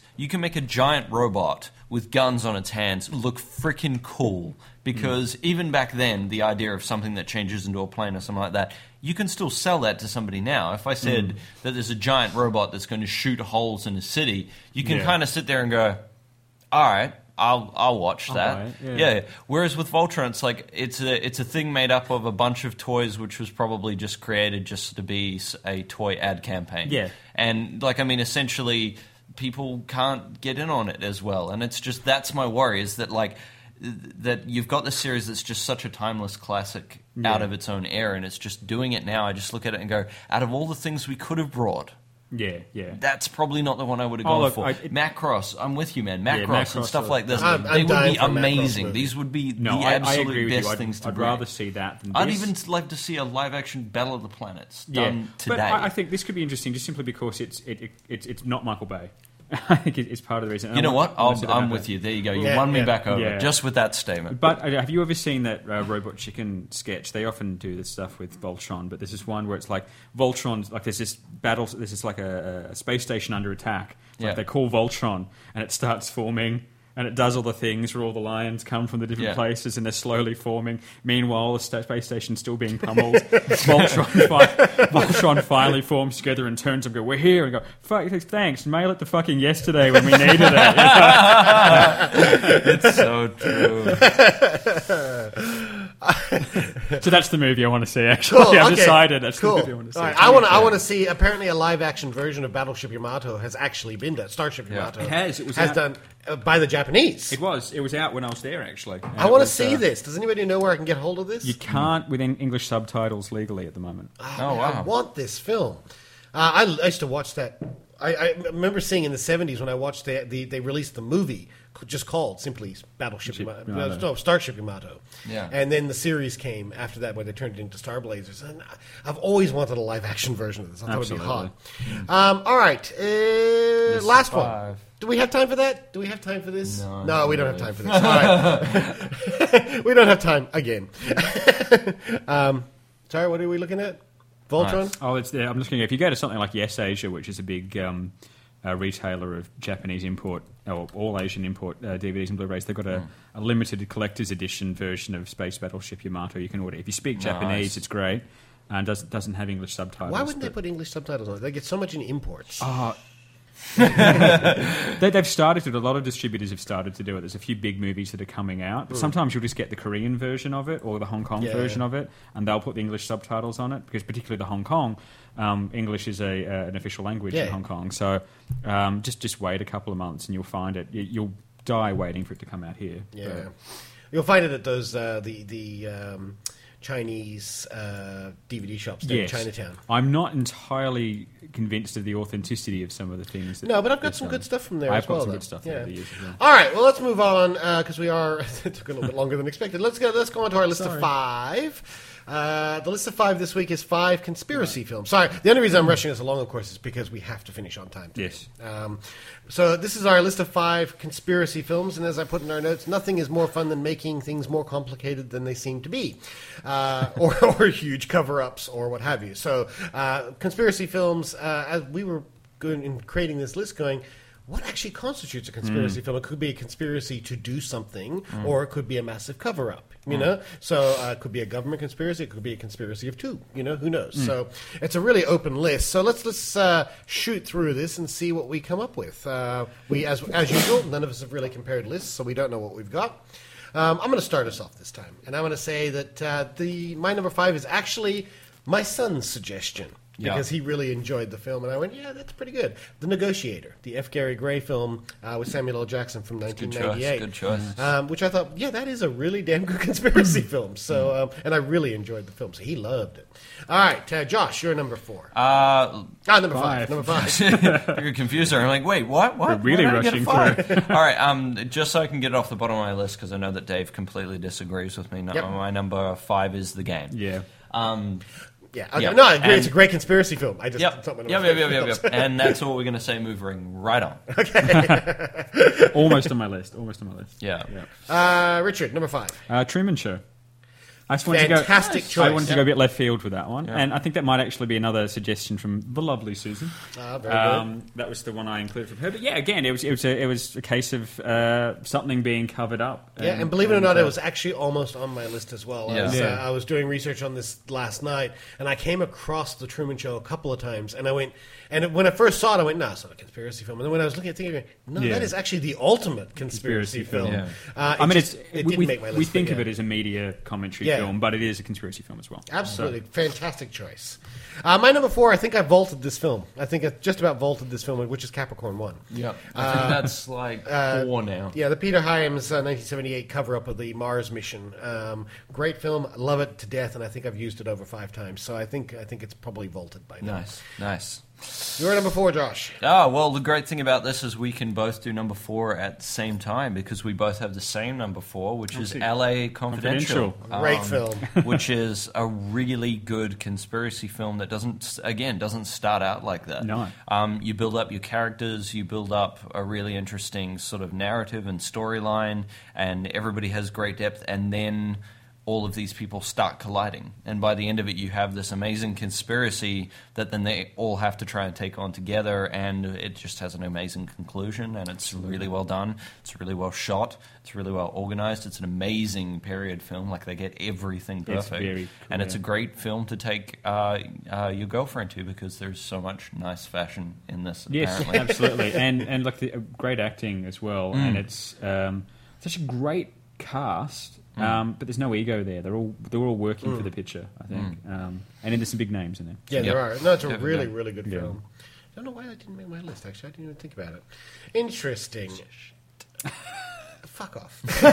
robot with guns on its hands look freaking cool. Because even back then, the idea of something that changes into a plane or something like that, you can still sell that to somebody now. If I said that there's a giant robot that's going to shoot holes in a city, you can kind of sit there and go, all right, I'll watch that. Yeah. Whereas with Voltron, it's like it's a thing made up of a bunch of toys, which was probably just created just to be a toy ad campaign. Yeah. And essentially, people can't get in on it as well. And it's just that's my worry is that you've got this series that's just such a timeless classic out of its own era, and it's just doing it now. I just look at it and go, out of all the things we could have brought, that's probably not the one I would have gone for. Macross, I'm with you, man. Macross and stuff like this, they would be amazing. These would be the absolute best things to bring. I'd rather see that than this. I'd even like to see a live-action Battle of the Planets done today. But I think this could be interesting just simply because it's not Michael Bay. I think it's part of the reason. You know what? I'm with you. There you go. You won me back over just with that statement. But have you ever seen that Robot Chicken sketch? They often do this stuff with Voltron, but there's this one where it's like Voltron's like there's this battle. There's this like a space station under attack. Like they call Voltron, and it starts forming. And it does all the things where all the lions come from the different places and they're slowly forming. Meanwhile, the space station's still being pummeled. Voltron finally forms together and turns and go, "We're here." And go, "Fuck, thanks. Mail it to fucking yesterday when we needed it." It's so true. So that's the movie I want to see, actually. Cool, I've decided that's the movie I want to see. Right. I want to see, apparently a live-action version of Battleship Yamato has actually been done. Starship Yamato. It has. It was done by the Japanese. It was. It was out when I was there, actually. I want to see this. Does anybody know where I can get hold of this? You can't with English subtitles legally at the moment. Oh, wow. I want this film. I used to watch that. I remember seeing in the 70s when I watched they released the movie just called simply Battleship Yamato. No, Starship Yamato. Yeah. And then the series came after that where they turned it into Star Blazers. And I've always wanted a live-action version of this. I thought it would be hot. All right. Last one. Do we have time for that? Do we have time for this? No, we don't have time for this. All right. We don't have time again. Sorry, what are we looking at? Voltron? Oh, it's there. I'm just looking. If you go to something like Yes Asia, which is a big retailer of Japanese import, or all Asian import DVDs and Blu-rays, they've got a limited collector's edition version of Space Battleship Yamato you can order. If you speak Japanese, it's great, and doesn't have English subtitles. Why wouldn't they put English subtitles on it? They get so much in imports. They've started it. A lot of distributors have started to do it. There's a few big movies that are coming out. But sometimes you'll just get the Korean version of it or the Hong Kong version of it, and they'll put the English subtitles on it because particularly the Hong Kong, English is an official language in Hong Kong. So just wait a couple of months and you'll find it. You'll die waiting for it to come out here. Yeah, you'll find it at those the Chinese DVD shops in Chinatown. I'm not entirely convinced of the authenticity of some of the things. No, but I've got some good stuff from there as well. I've got some good stuff over the years as well. All right, well, let's move on because we are... it took a little bit longer than expected. Let's go on to our list of 5. The list of 5 this week is 5 conspiracy films. Sorry, the only reason I'm rushing this along, of course, is because we have to finish on time today. Yes. So this is our list of 5 conspiracy films, and as I put in our notes, nothing is more fun than making things more complicated than they seem to be, or huge cover-ups, or what have you. So conspiracy films, as we were going in creating this list, going, what actually constitutes a conspiracy film? It could be a conspiracy to do something, or it could be a massive cover-up, you know? So it could be a government conspiracy, it could be a conspiracy of 2, you know? Who knows? So it's a really open list. So let's shoot through this and see what we come up with. We, as usual, none of us have really compared lists, so we don't know what we've got. I'm going to start us off this time, and I'm going to say that my number 5 is actually my son's suggestion. Because he really enjoyed the film, and I went, yeah, that's pretty good. The Negotiator, the F. Gary Gray film with Samuel L. Jackson from 1998. Good choice. Which I thought, yeah, that is a really damn good conspiracy film. So, and I really enjoyed the film, so he loved it. All right, Josh, you're number 4. Number 5. Number 5. You're confused there. I'm like, wait, what? We're really rushing through. All right, just so I can get it off the bottom of my list, because I know that Dave completely disagrees with me. My number 5 is The Game. Yeah. Yeah, okay. No, I agree. It's a great conspiracy film. I just Yep. And that's what we're going to say. Moving right on. Okay. Almost on my list. Yeah. Richard, number 5. Truman Show. Fantastic choice. I wanted to go a bit left field with that one, and I think that might actually be another suggestion from the lovely Susan. Very good. That was the one I included from her. But yeah, again, it was a case of something being covered up. And believe it or not, it was actually almost on my list as well. I was doing research on this last night, and I came across The Truman Show a couple of times, and I went. And when I first saw it, I went, no, it's not a conspiracy film. And then when I was looking at it, thinking, no, that is actually the ultimate conspiracy film. Yeah. It didn't make my list. We think of it as a media commentary film, but it is a conspiracy film as well. Absolutely. Fantastic choice. My number 4, I think I vaulted this film. I think I just about vaulted this film, which is Capricorn 1. Yeah. I think that's like 4 now. Yeah, the Peter Hyams 1978 cover-up of the Mars mission. Great film. Love it to death, and I think I've used it over 5 times. So I think it's probably vaulted by now. Nice. You're number 4, Josh. Well, the great thing about this is we can both do number 4 at the same time because we both have the same number 4, which is LA Confidential. Great film. Which is a really good conspiracy film that doesn't start out like that. No. You build up your characters, you build up a really interesting sort of narrative and storyline, and everybody has great depth, and then all of these people start colliding. And by the end of it, you have this amazing conspiracy that then they all have to try and take on together, and it just has an amazing conclusion, and it's really well done. It's really well shot. It's really well organized. It's an amazing period film. Like, they get everything perfect. And it's a great film to take your girlfriend to because there's so much nice fashion in this, apparently. Yes, absolutely. And look, great acting as well. And it's such a great cast. But there's no ego there. They're all working for the picture, I think. And there's some big names in there. Yeah, there are. No, it's a really, really good film. I don't know why that didn't make my list, actually. I didn't even think about it. Interesting. Fuck off. All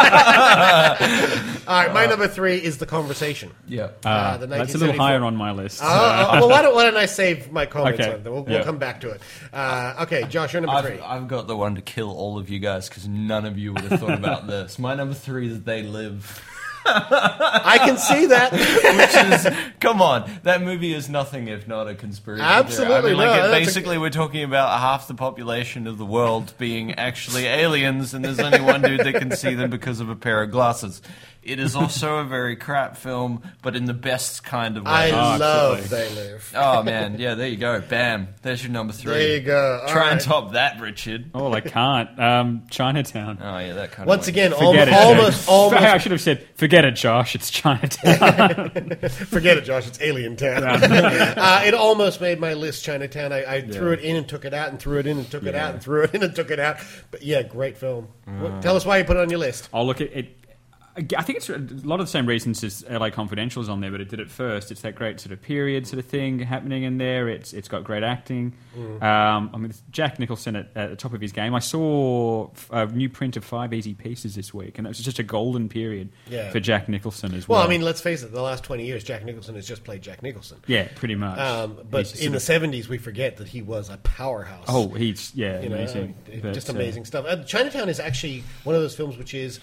right, my number 3 is The Conversation. Yeah. That's a little higher on my list. Well, why don't I save my comments on it? We'll come back to it. Okay, Josh, you're number 3. I've got the one to kill all of you guys because none of you would have thought about this. My number 3 is They Live. I can see that. Which is, come on, that movie is nothing if not a conspiracy. Absolutely, theory. Basically, we're talking about half the population of the world being actually aliens, and there's only one dude that can see them because of a pair of glasses. It is also a very crap film, but in the best kind of way. I love They Live. Oh, man. Yeah, there you go. Bam. There's your number 3. There you go. Try and top that, Richard. Oh, I can't. Chinatown. Oh, yeah, that kind Once of again, almost. I should have said, forget it, Josh. It's Chinatown. Forget it, Josh. It's Alien Town. It almost made my list, Chinatown. I threw it in and took it out, and threw it in and took it out, and threw it in and took it out. But yeah, great film. Tell us why you put it on your list. Oh, look, I think it's a lot of the same reasons as LA Confidential's on there, but it did it first. It's that great sort of period sort of thing happening in there. It's got great acting. Jack Nicholson at the top of his game. I saw a new print of 5 Easy Pieces this week, and it was just a golden period for Jack Nicholson as well. Well, I mean, let's face it, the last 20 years, Jack Nicholson has just played Jack Nicholson. Yeah, pretty much. But in the 70s, we forget that he was a powerhouse. Oh, he's amazing. Just amazing stuff. Chinatown is actually one of those films which is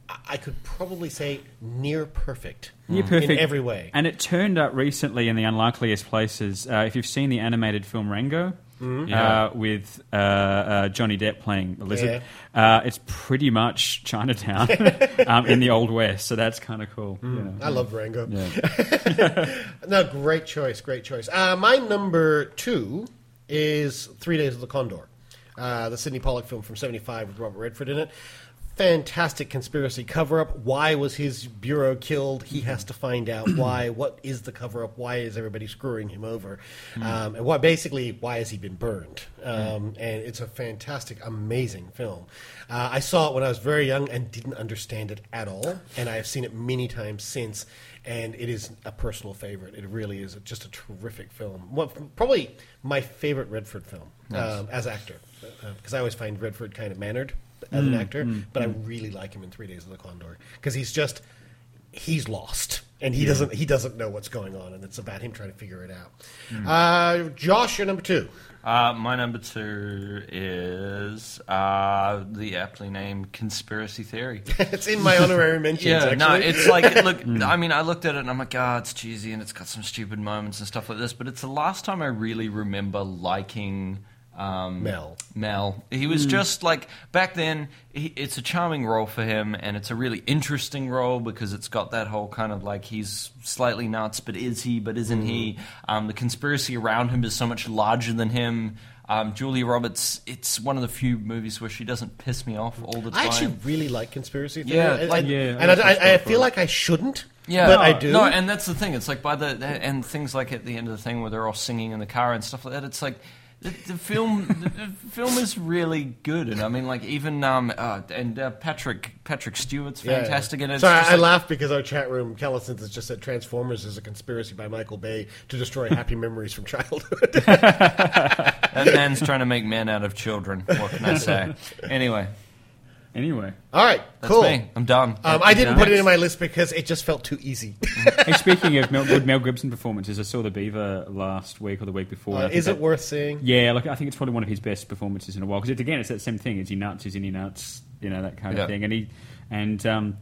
I could probably say near perfect. Near perfect in every way. And it turned up recently in the unlikeliest places. If you've seen the animated film Rango, with Johnny Depp playing the lizard, it's pretty much Chinatown in the Old West, so that's kind of cool. You know. I love Rango. Yeah. No, great choice. My number 2 is 3 Days of the Condor, the Sidney Pollack film from '75 with Robert Redford in it. Fantastic conspiracy cover-up. Why was his bureau killed? He has to find out why. What is the cover-up? Why is everybody screwing him over? And why has he been burned? And it's a fantastic, amazing film. I saw it when I was very young and didn't understand it at all. And I have seen it many times since. And it is a personal favorite. It really is just a terrific film. Well, probably my favorite Redford film as actor. Because I always find Redford kind of mannered as an actor, but I really like him in 3 Days of the Condor because he's lost and he doesn't know what's going on, and it's about him trying to figure it out. Josh, your number 2. My number 2 is the aptly named Conspiracy Theory. It's in my honorary mentions. Yeah, actually. no, it's like, look, I mean, I looked at it and I'm like, it's cheesy and it's got some stupid moments and stuff like this, but it's the last time I really remember liking Mel. He was just like, back then, it's a charming role for him, and it's a really interesting role because it's got that whole kind of like, he's slightly nuts, but is he, but isn't he? The conspiracy around him is so much larger than him. Julia Roberts, it's one of the few movies where she doesn't piss me off all the time. I actually really like Conspiracy Theory. And I feel like I shouldn't. Yeah, but I do. No, and that's the thing. It's like and things like at the end of the thing where they're all singing in the car and stuff like that. It's like, The film is really good, and I mean, like, even Patrick Stewart's fantastic, and it's sorry, just I laughed because our chat room, Callicent has just said Transformers is a conspiracy by Michael Bay to destroy happy memories from childhood. That man's trying to make men out of children. What can I say? Anyway. All right, That's cool. me. I'm done. I didn't put it in my list because it just felt too easy. Hey, speaking of good Mel Gibson performances, I saw The Beaver last week or the week before. Is it worth seeing? Yeah, I think it's probably one of his best performances in a while. Because it's that same thing. Is he nuts? Isn't he nuts? You know, that kind of thing. And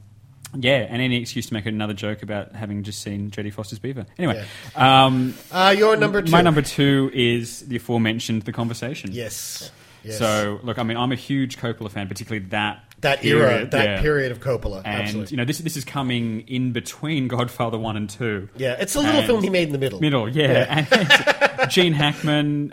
any excuse to make another joke about having just seen Jodie Foster's Beaver. Anyway, your number 2. My number 2 is the aforementioned The Conversation. Yes. So, look, I mean, I'm a huge Coppola fan, particularly that period, period of Coppola. And, absolutely. you know, this is coming in between Godfather 1 and 2. Yeah, it's a little film he made in the middle. And it's Gene Hackman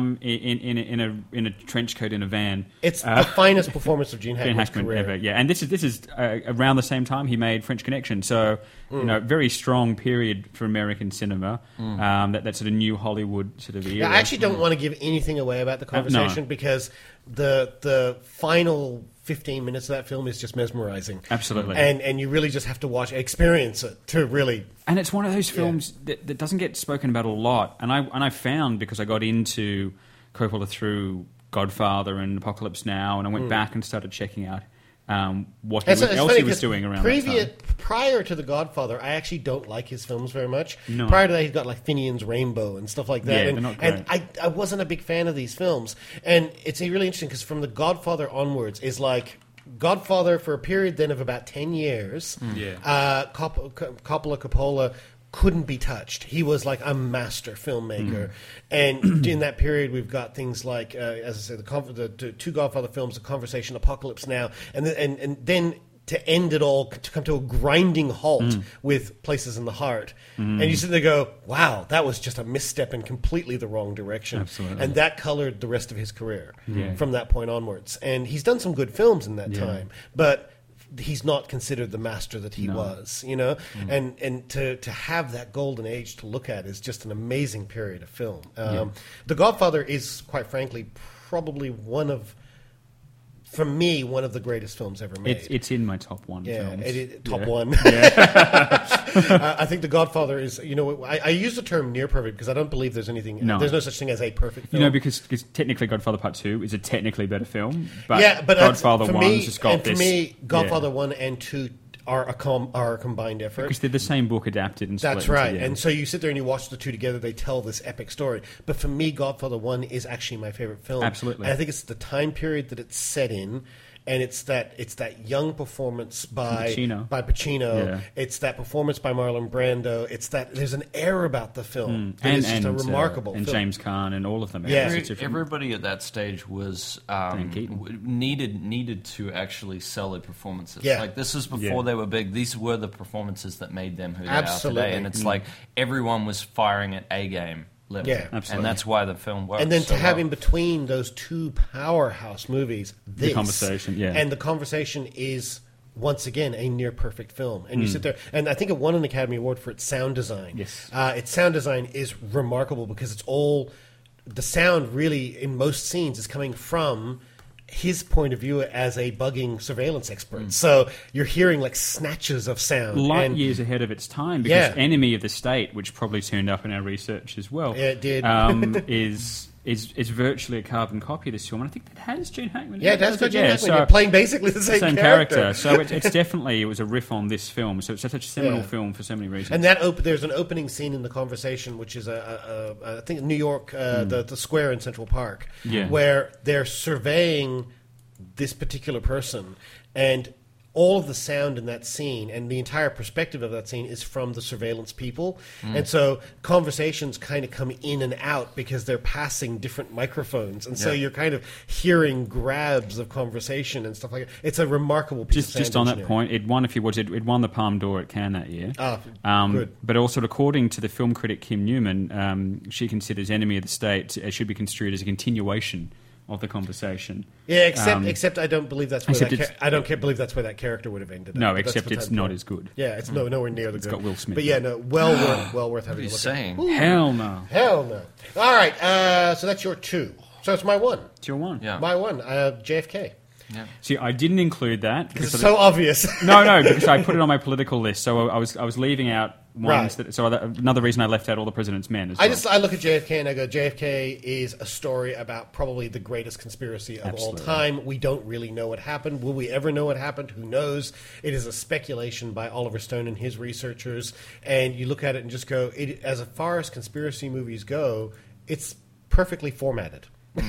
in a trench coat in a van. It's the finest performance of Gene Hackman's career ever. Yeah, and this is around the same time he made French Connection. So, you know, very strong period for American cinema. That sort of new Hollywood sort of era. Yeah, I actually don't want to give anything away about The Conversation because the final 15 minutes of that film is just mesmerizing. Absolutely. And you really just have to experience it to really... And it's one of those films that doesn't get spoken about a lot. And I found, because I got into Coppola through Godfather and Apocalypse Now, and I went back and started checking out what else he was doing around that time. Prior to The Godfather, I actually don't like his films very much. No. Prior to that, he's got like Finian's Rainbow and stuff like that. Yeah, and, they're not great. And I wasn't a big fan of these films. And it's really interesting because from The Godfather onwards is like Godfather for a period then of about 10 years. Coppola couldn't be touched. He was like a master filmmaker. And in that period, we've got things like, as I said, the 2 Godfather films, The Conversation, Apocalypse Now, and then to end it all, to come to a grinding halt with Places in the Heart. And you sit there and go, wow, that was just a misstep in completely the wrong direction. Absolutely. And that colored the rest of his career from that point onwards. And he's done some good films in that time, but he's not considered the master that he was, you know? And to have that golden age to look at is just an amazing period of film. The Godfather is, quite frankly, probably for me, one of the greatest films ever made. It's in my top 1 films. Top 1. Yeah. I think The Godfather is, you know, I use the term near perfect because I don't believe there's there's no such thing as a perfect film. You know, because technically Godfather Part 2 is a technically better film, but Godfather Godfather 1's just got this. For me, Godfather 1 and 2 are a combined effort. Because they're the same book adapted and split. That's right. And so you sit there and you watch the two together, they tell this epic story. But for me, Godfather 1 is actually my favorite film. Absolutely. And I think it's the time period that it's set in and it's that young performance by Pacino. Yeah. It's that performance by Marlon Brando. It's that there's an air about the film. It's just a remarkable and film. James Caan and all of them. Yeah. Everybody at that stage was needed to actually sell their performances. Yeah. Like this is before they were big. These were the performances that made them who they Absolutely. are today. And it's like everyone was firing at A game level. Yeah, absolutely. And that's why the film works. And then so to have well. in between those two powerhouse movies, The Conversation, and The Conversation is once again a near perfect film. And you sit there, and I think it won an Academy Award for its sound design. Yes, its sound design is remarkable because it's all the sound really in most scenes is coming from his point of view as a bugging surveillance expert. So you're hearing like snatches of sound. Light years ahead of its time, because Enemy of the State, which probably turned up in our research as well, it did. is virtually a carbon copy of this film. And I think that has Gene Hackman. Yeah, that's got Gene Hackman. You're playing basically the same character. So it's definitely, it was a riff on this film. So it's such a seminal film for so many reasons. And there's an opening scene in The Conversation, which is I think New York, the square in Central Park, where they're surveying this particular person, and all of the sound in that scene and the entire perspective of that scene is from the surveillance people. And so conversations kind of come in and out because they're passing different microphones. And so you're kind of hearing grabs of conversation and stuff like that. It's a remarkable piece of sound Just on that engineering. point, it won, if you watch it won the Palme d'Or at Cannes that year. Good. But also, according to the film critic Kim Newman, she considers Enemy of the State should be construed as a continuation of The Conversation. Yeah, except I don't believe that's where believe that's where that character would have ended up. No, But except it's not as good. Yeah, it's nowhere near the It's good. got Will Smith. But yeah, no, well worth having a look saying? at. Hell no. Hell no. All right, so that's your 2. So it's my 1. It's your 1. Yeah. My 1, JFK. Yeah. See, I didn't include that Because it's so obvious. No, because I put it on my political list. So I was leaving out ones that. So another reason I left out All the President's Men. As well. I look at JFK and I go, JFK is a story about probably the greatest conspiracy of all time. We don't really know what happened. Will we ever know what happened? Who knows? It is a speculation by Oliver Stone and his researchers. And you look at it and just go, as far as conspiracy movies go, it's perfectly formatted.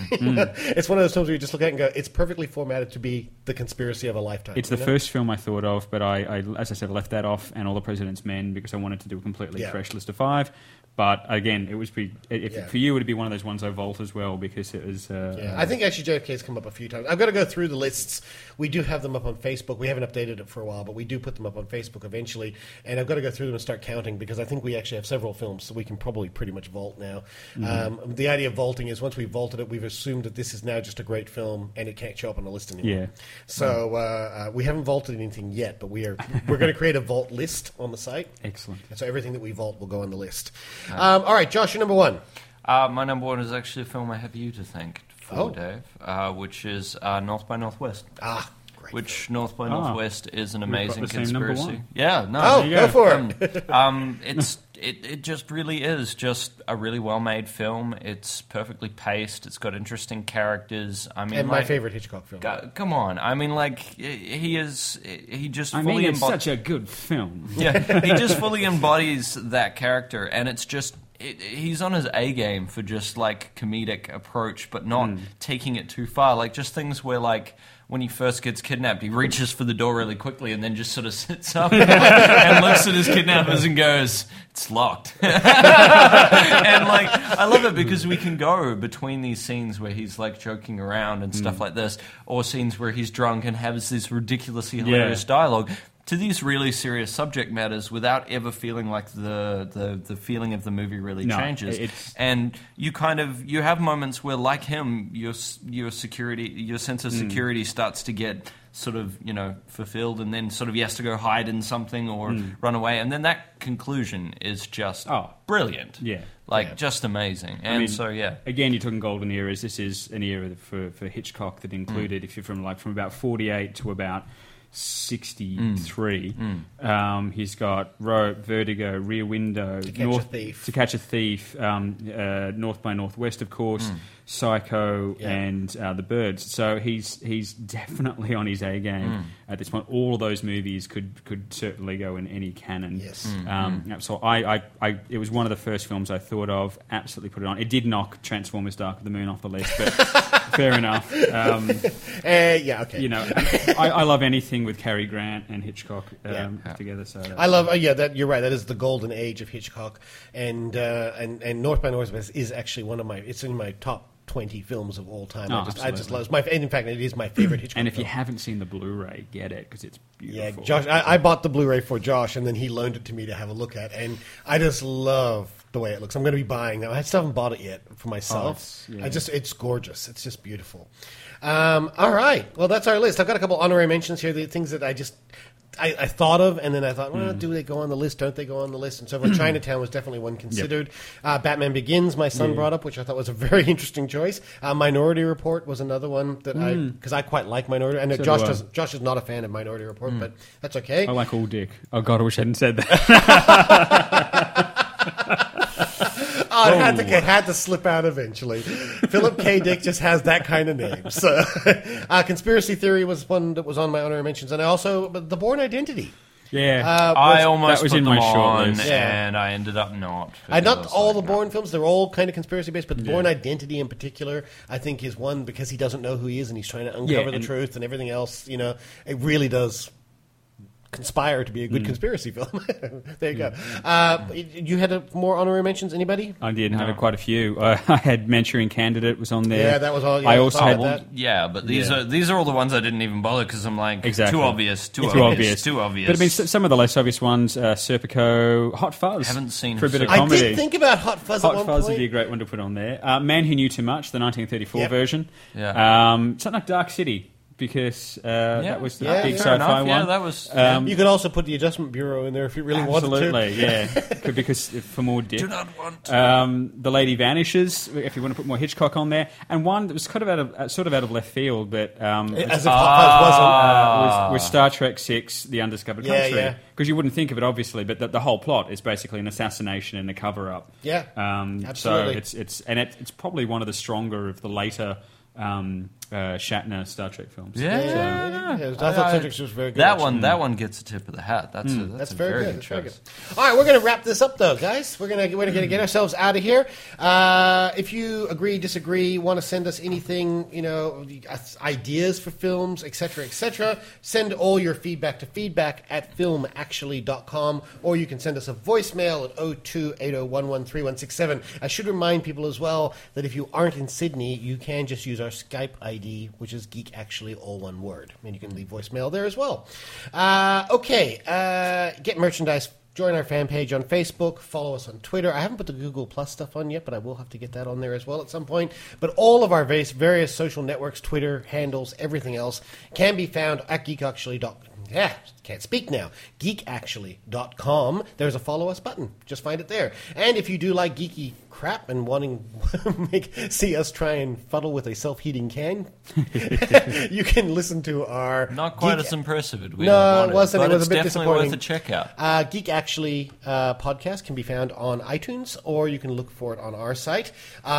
It's one of those films where you just look at it and go, it's perfectly formatted to be the conspiracy of a lifetime. It's the first film I thought of, but I, as I said, left that off, and All the President's Men, because I wanted to do a completely fresh list of 5. But again, it was for you, it would be one of those ones I vault as well, because it was. I think actually JFK's come up a few times. I've got to go through the lists. We do have them up on Facebook. We haven't updated it for a while, but we do put them up on Facebook eventually. And I've got to go through them and start counting, because I think we actually have several films, so we can probably pretty much vault now. The idea of vaulting is once we've vaulted it, we've assumed that this is now just a great film and it can't show up on the list anymore. Yeah. So we haven't vaulted anything yet, but we're going to create a vault list on the site. Excellent. And so everything that we vault will go on the list. All right, Josh, your number 1. My number 1 is actually a film I have you to thank for, Dave, which is North by Northwest. Great which film. North by Northwest is an amazing We've got the same number conspiracy. 1. Yeah, no. Go for it. It just really is just a really well-made film. It's perfectly paced. It's got interesting characters. I mean, and my favorite Hitchcock film. Come on. I mean, he just fully it's such a good film. Yeah, he just fully embodies that character, and it's just he's on his A game for just like comedic approach, but not taking it too far. Like just things where like when he first gets kidnapped, he reaches for the door really quickly and then just sort of sits up and looks at his kidnappers and goes, "It's locked." And like I love it because we can go between these scenes where he's like joking around and stuff like this, or scenes where he's drunk and has this ridiculously hilarious dialogue, to these really serious subject matters without ever feeling like the feeling of the movie really changes. And you have moments where, like him, your sense of security starts to get sort of, fulfilled, and then sort of he has to go hide in something or run away, and then that conclusion is just brilliant. Yeah. Just amazing. And again, you're talking golden eras. This is an era for Hitchcock that included, if you're from about 48 to about 63. He's got Rope, Vertigo, Rear Window, To Catch a Thief, North by Northwest, of course, Psycho, and The Birds. So he's definitely on his A game at this point. All of those movies could certainly go in any canon. Yes. So it was one of the first films I thought of. Absolutely put it on. It did knock Transformers: Dark of the Moon off the list, but Fair enough. Yeah, okay. You know, I love anything with Cary Grant and Hitchcock together. So I love. That you're right. That is the golden age of Hitchcock, and North by Northwest is actually one of my. It's in my top 20 films of all time. I just love it. In fact, it is my favorite Hitchcock. And if film. you haven't seen the Blu-ray, get it because it's beautiful. Yeah, Josh. I bought the Blu-ray for Josh, and then he loaned it to me to have a look at, and I just love the way it looks. I'm going to be buying that. I still haven't bought it yet for myself. It's gorgeous. It's just beautiful. All right. Well, that's our list. I've got a couple honorary mentions here. The things that I thought of, and then I thought, well, do they go on the list? Don't they go on the list? And so Chinatown was definitely one considered. Yep. Batman Begins, my son brought up, which I thought was a very interesting choice. Minority Report was another one that because I quite like Minority. I know Josh is not a fan of Minority Report, but that's okay. I like All Dick. Oh God, I wish I hadn't said that. It had to slip out eventually. Philip K. Dick just has that kind of name. So, Conspiracy Theory was one that was on my honorary mentions, and I also The Bourne Identity. Yeah, I almost that was put in them my short on, list. and I ended up not. Not all the Bourne films; they're all kind of conspiracy based. But the Bourne Identity, in particular, I think is one because he doesn't know who he is and he's trying to uncover the truth and everything else. You know, it really does conspire to be a good conspiracy film. There you go. You had more honorary mentions? Anybody? I did have quite a few. I had Manchurian Candidate was on there. Yeah, that was all. I also had that. Yeah, but these are all the ones I didn't even bother because I'm like too obvious. Too obvious. But I mean, some of the less obvious ones: Serpico, Hot Fuzz. Haven't seen for a bit of comedy. I did think about Hot Fuzz. Hot Fuzz would be a great one to put on there. Man Who Knew Too Much, the 1934 version. Yeah. Something like Dark City. Because that was the big fair sci-fi enough. one. Yeah, that was. You could also put the Adjustment Bureau in there if you really wanted to. Absolutely, yeah. Because for more dick. Do not want. The Lady Vanishes. If you want to put more Hitchcock on there, and one that was kind of out of left field, but as if Hot Fuzz was Star Trek VI: The Undiscovered Country. Yeah. Because you wouldn't think of it, obviously, but the whole plot is basically an assassination and a cover-up. Yeah, absolutely. So it's probably one of the stronger of the later. Shatner Star Trek films. I thought Cedric's was very good. That one gets a tip of the hat. That's a very good choice. All right, we're going to wrap this up, though, guys. We're going to get ourselves out of here. If you agree, disagree, want to send us anything, ideas for films, etc., send all your feedback to feedback@filmactually.com, or you can send us a voicemail at 0280113167. I should remind people as well that if you aren't in Sydney, you can just use our Skype ID, which is Geek Actually, all one word. And you can leave voicemail there as well. Get merchandise. Join our fan page on Facebook. Follow us on Twitter. I haven't put the Google Plus stuff on yet, but I will have to get that on there as well at some point. But all of our various social networks, Twitter, handles, everything else, can be found at geekactually.com. Yeah, can't speak now. Geekactually.com. There's a follow us button. Just find it there. And if you do like geeky crap and wanting see us try and fuddle with a self-heating can, you can listen to our not quite as impressive as we wanted, it wasn't. It was a bit definitely disappointing. Worth a check out. Geek Actually podcast can be found on iTunes, or you can look for it on our site.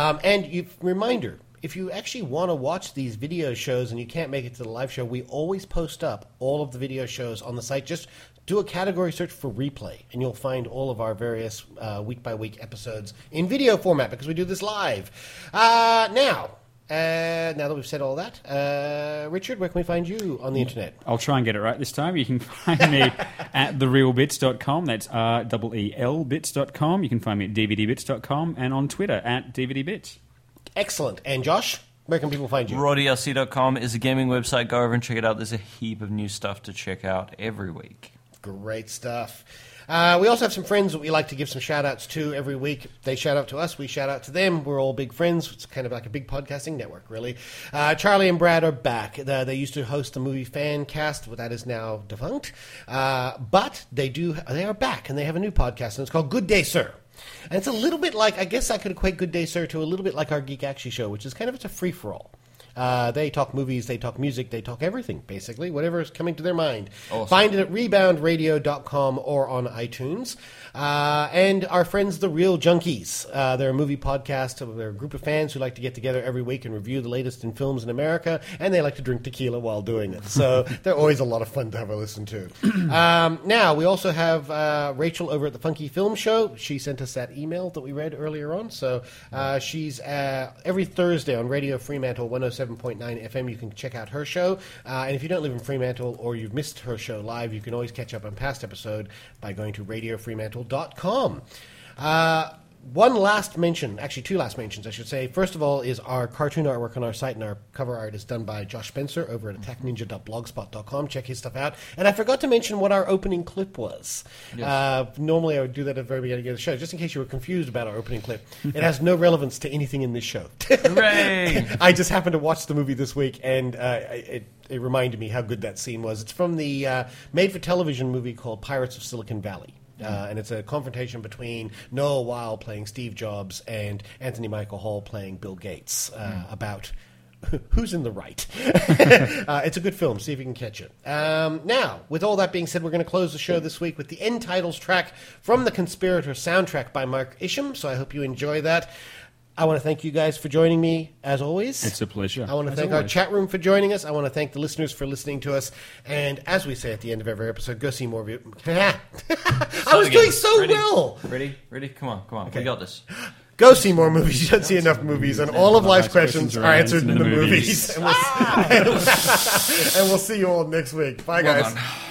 Reminder. If you actually want to watch these video shows and you can't make it to the live show, we always post up all of the video shows on the site. Just do a category search for replay, and you'll find all of our various week-by-week episodes in video format because we do this live. Now that we've said all that, Richard, where can we find you on the internet? I'll try and get it right this time. You can find me at therealbits.com. That's REELbits.com. You can find me at DVDbits.com and on Twitter at DVDbits. Excellent. And Josh, where can people find you? RoddyRC.com is a gaming website. Go over and check it out. There's a heap of new stuff to check out every week. Great stuff. We also have some friends that we like to give some shout-outs to every week. They shout out to us. We shout out to them. We're all big friends. It's kind of like a big podcasting network, really. Charlie and Brad are back. They used to host the Movie Fan Cast, but that is now defunct. But they are back, and they have a new podcast, and it's called Good Day, Sir. And it's a little bit like, I guess I could equate Good Day, Sir to a little bit like our Geek Actually show, which is it's a free-for-all. They talk movies, they talk music, they talk everything, basically, whatever is coming to their mind. Awesome. Find it at reboundradio.com or on iTunes. And our friends, The Real Junkies. They're a movie podcast. They're a group of fans who like to get together every week and review the latest in films in America, and they like to drink tequila while doing it. So they're always a lot of fun to have a listen to. Now, we also have Rachel over at the Funky Film Show. She sent us that email that we read earlier on. So she's every Thursday on Radio Fremantle 107.9 107.9 FM, you can check out her show. And if you don't live in Fremantle or you've missed her show live, you can always catch up on past episode by going to radiofremantle.com. One last mention, actually two last mentions, I should say. First of all is our cartoon artwork on our site, and our cover art is done by Josh Spencer over at attackninja.blogspot.com. Check his stuff out. And I forgot to mention what our opening clip was. Yes. Normally I would do that at the very beginning of the show, just in case you were confused about our opening clip. It has no relevance to anything in this show. Hooray! I just happened to watch the movie this week, and it reminded me how good that scene was. It's from the made-for-television movie called Pirates of Silicon Valley. And it's a confrontation between Noah Weil playing Steve Jobs and Anthony Michael Hall playing Bill Gates about who's in the right. It's a good film. See if you can catch it. Now, with all that being said, we're going to close the show this week with the end titles track from the Conspirator soundtrack by Mark Isham, so I hope you enjoy that. I want to thank you guys for joining me, as always. It's a pleasure. I want to thank our chat room for joining us. I want to thank the listeners for listening to us. And as we say at the end of every episode, go see more of it. I was doing so well. Ready? Come on. Okay. We got this. Go see more movies. You don't see enough movies. And all of life's questions are answered in the movies. And we'll see you all next week. Bye, guys.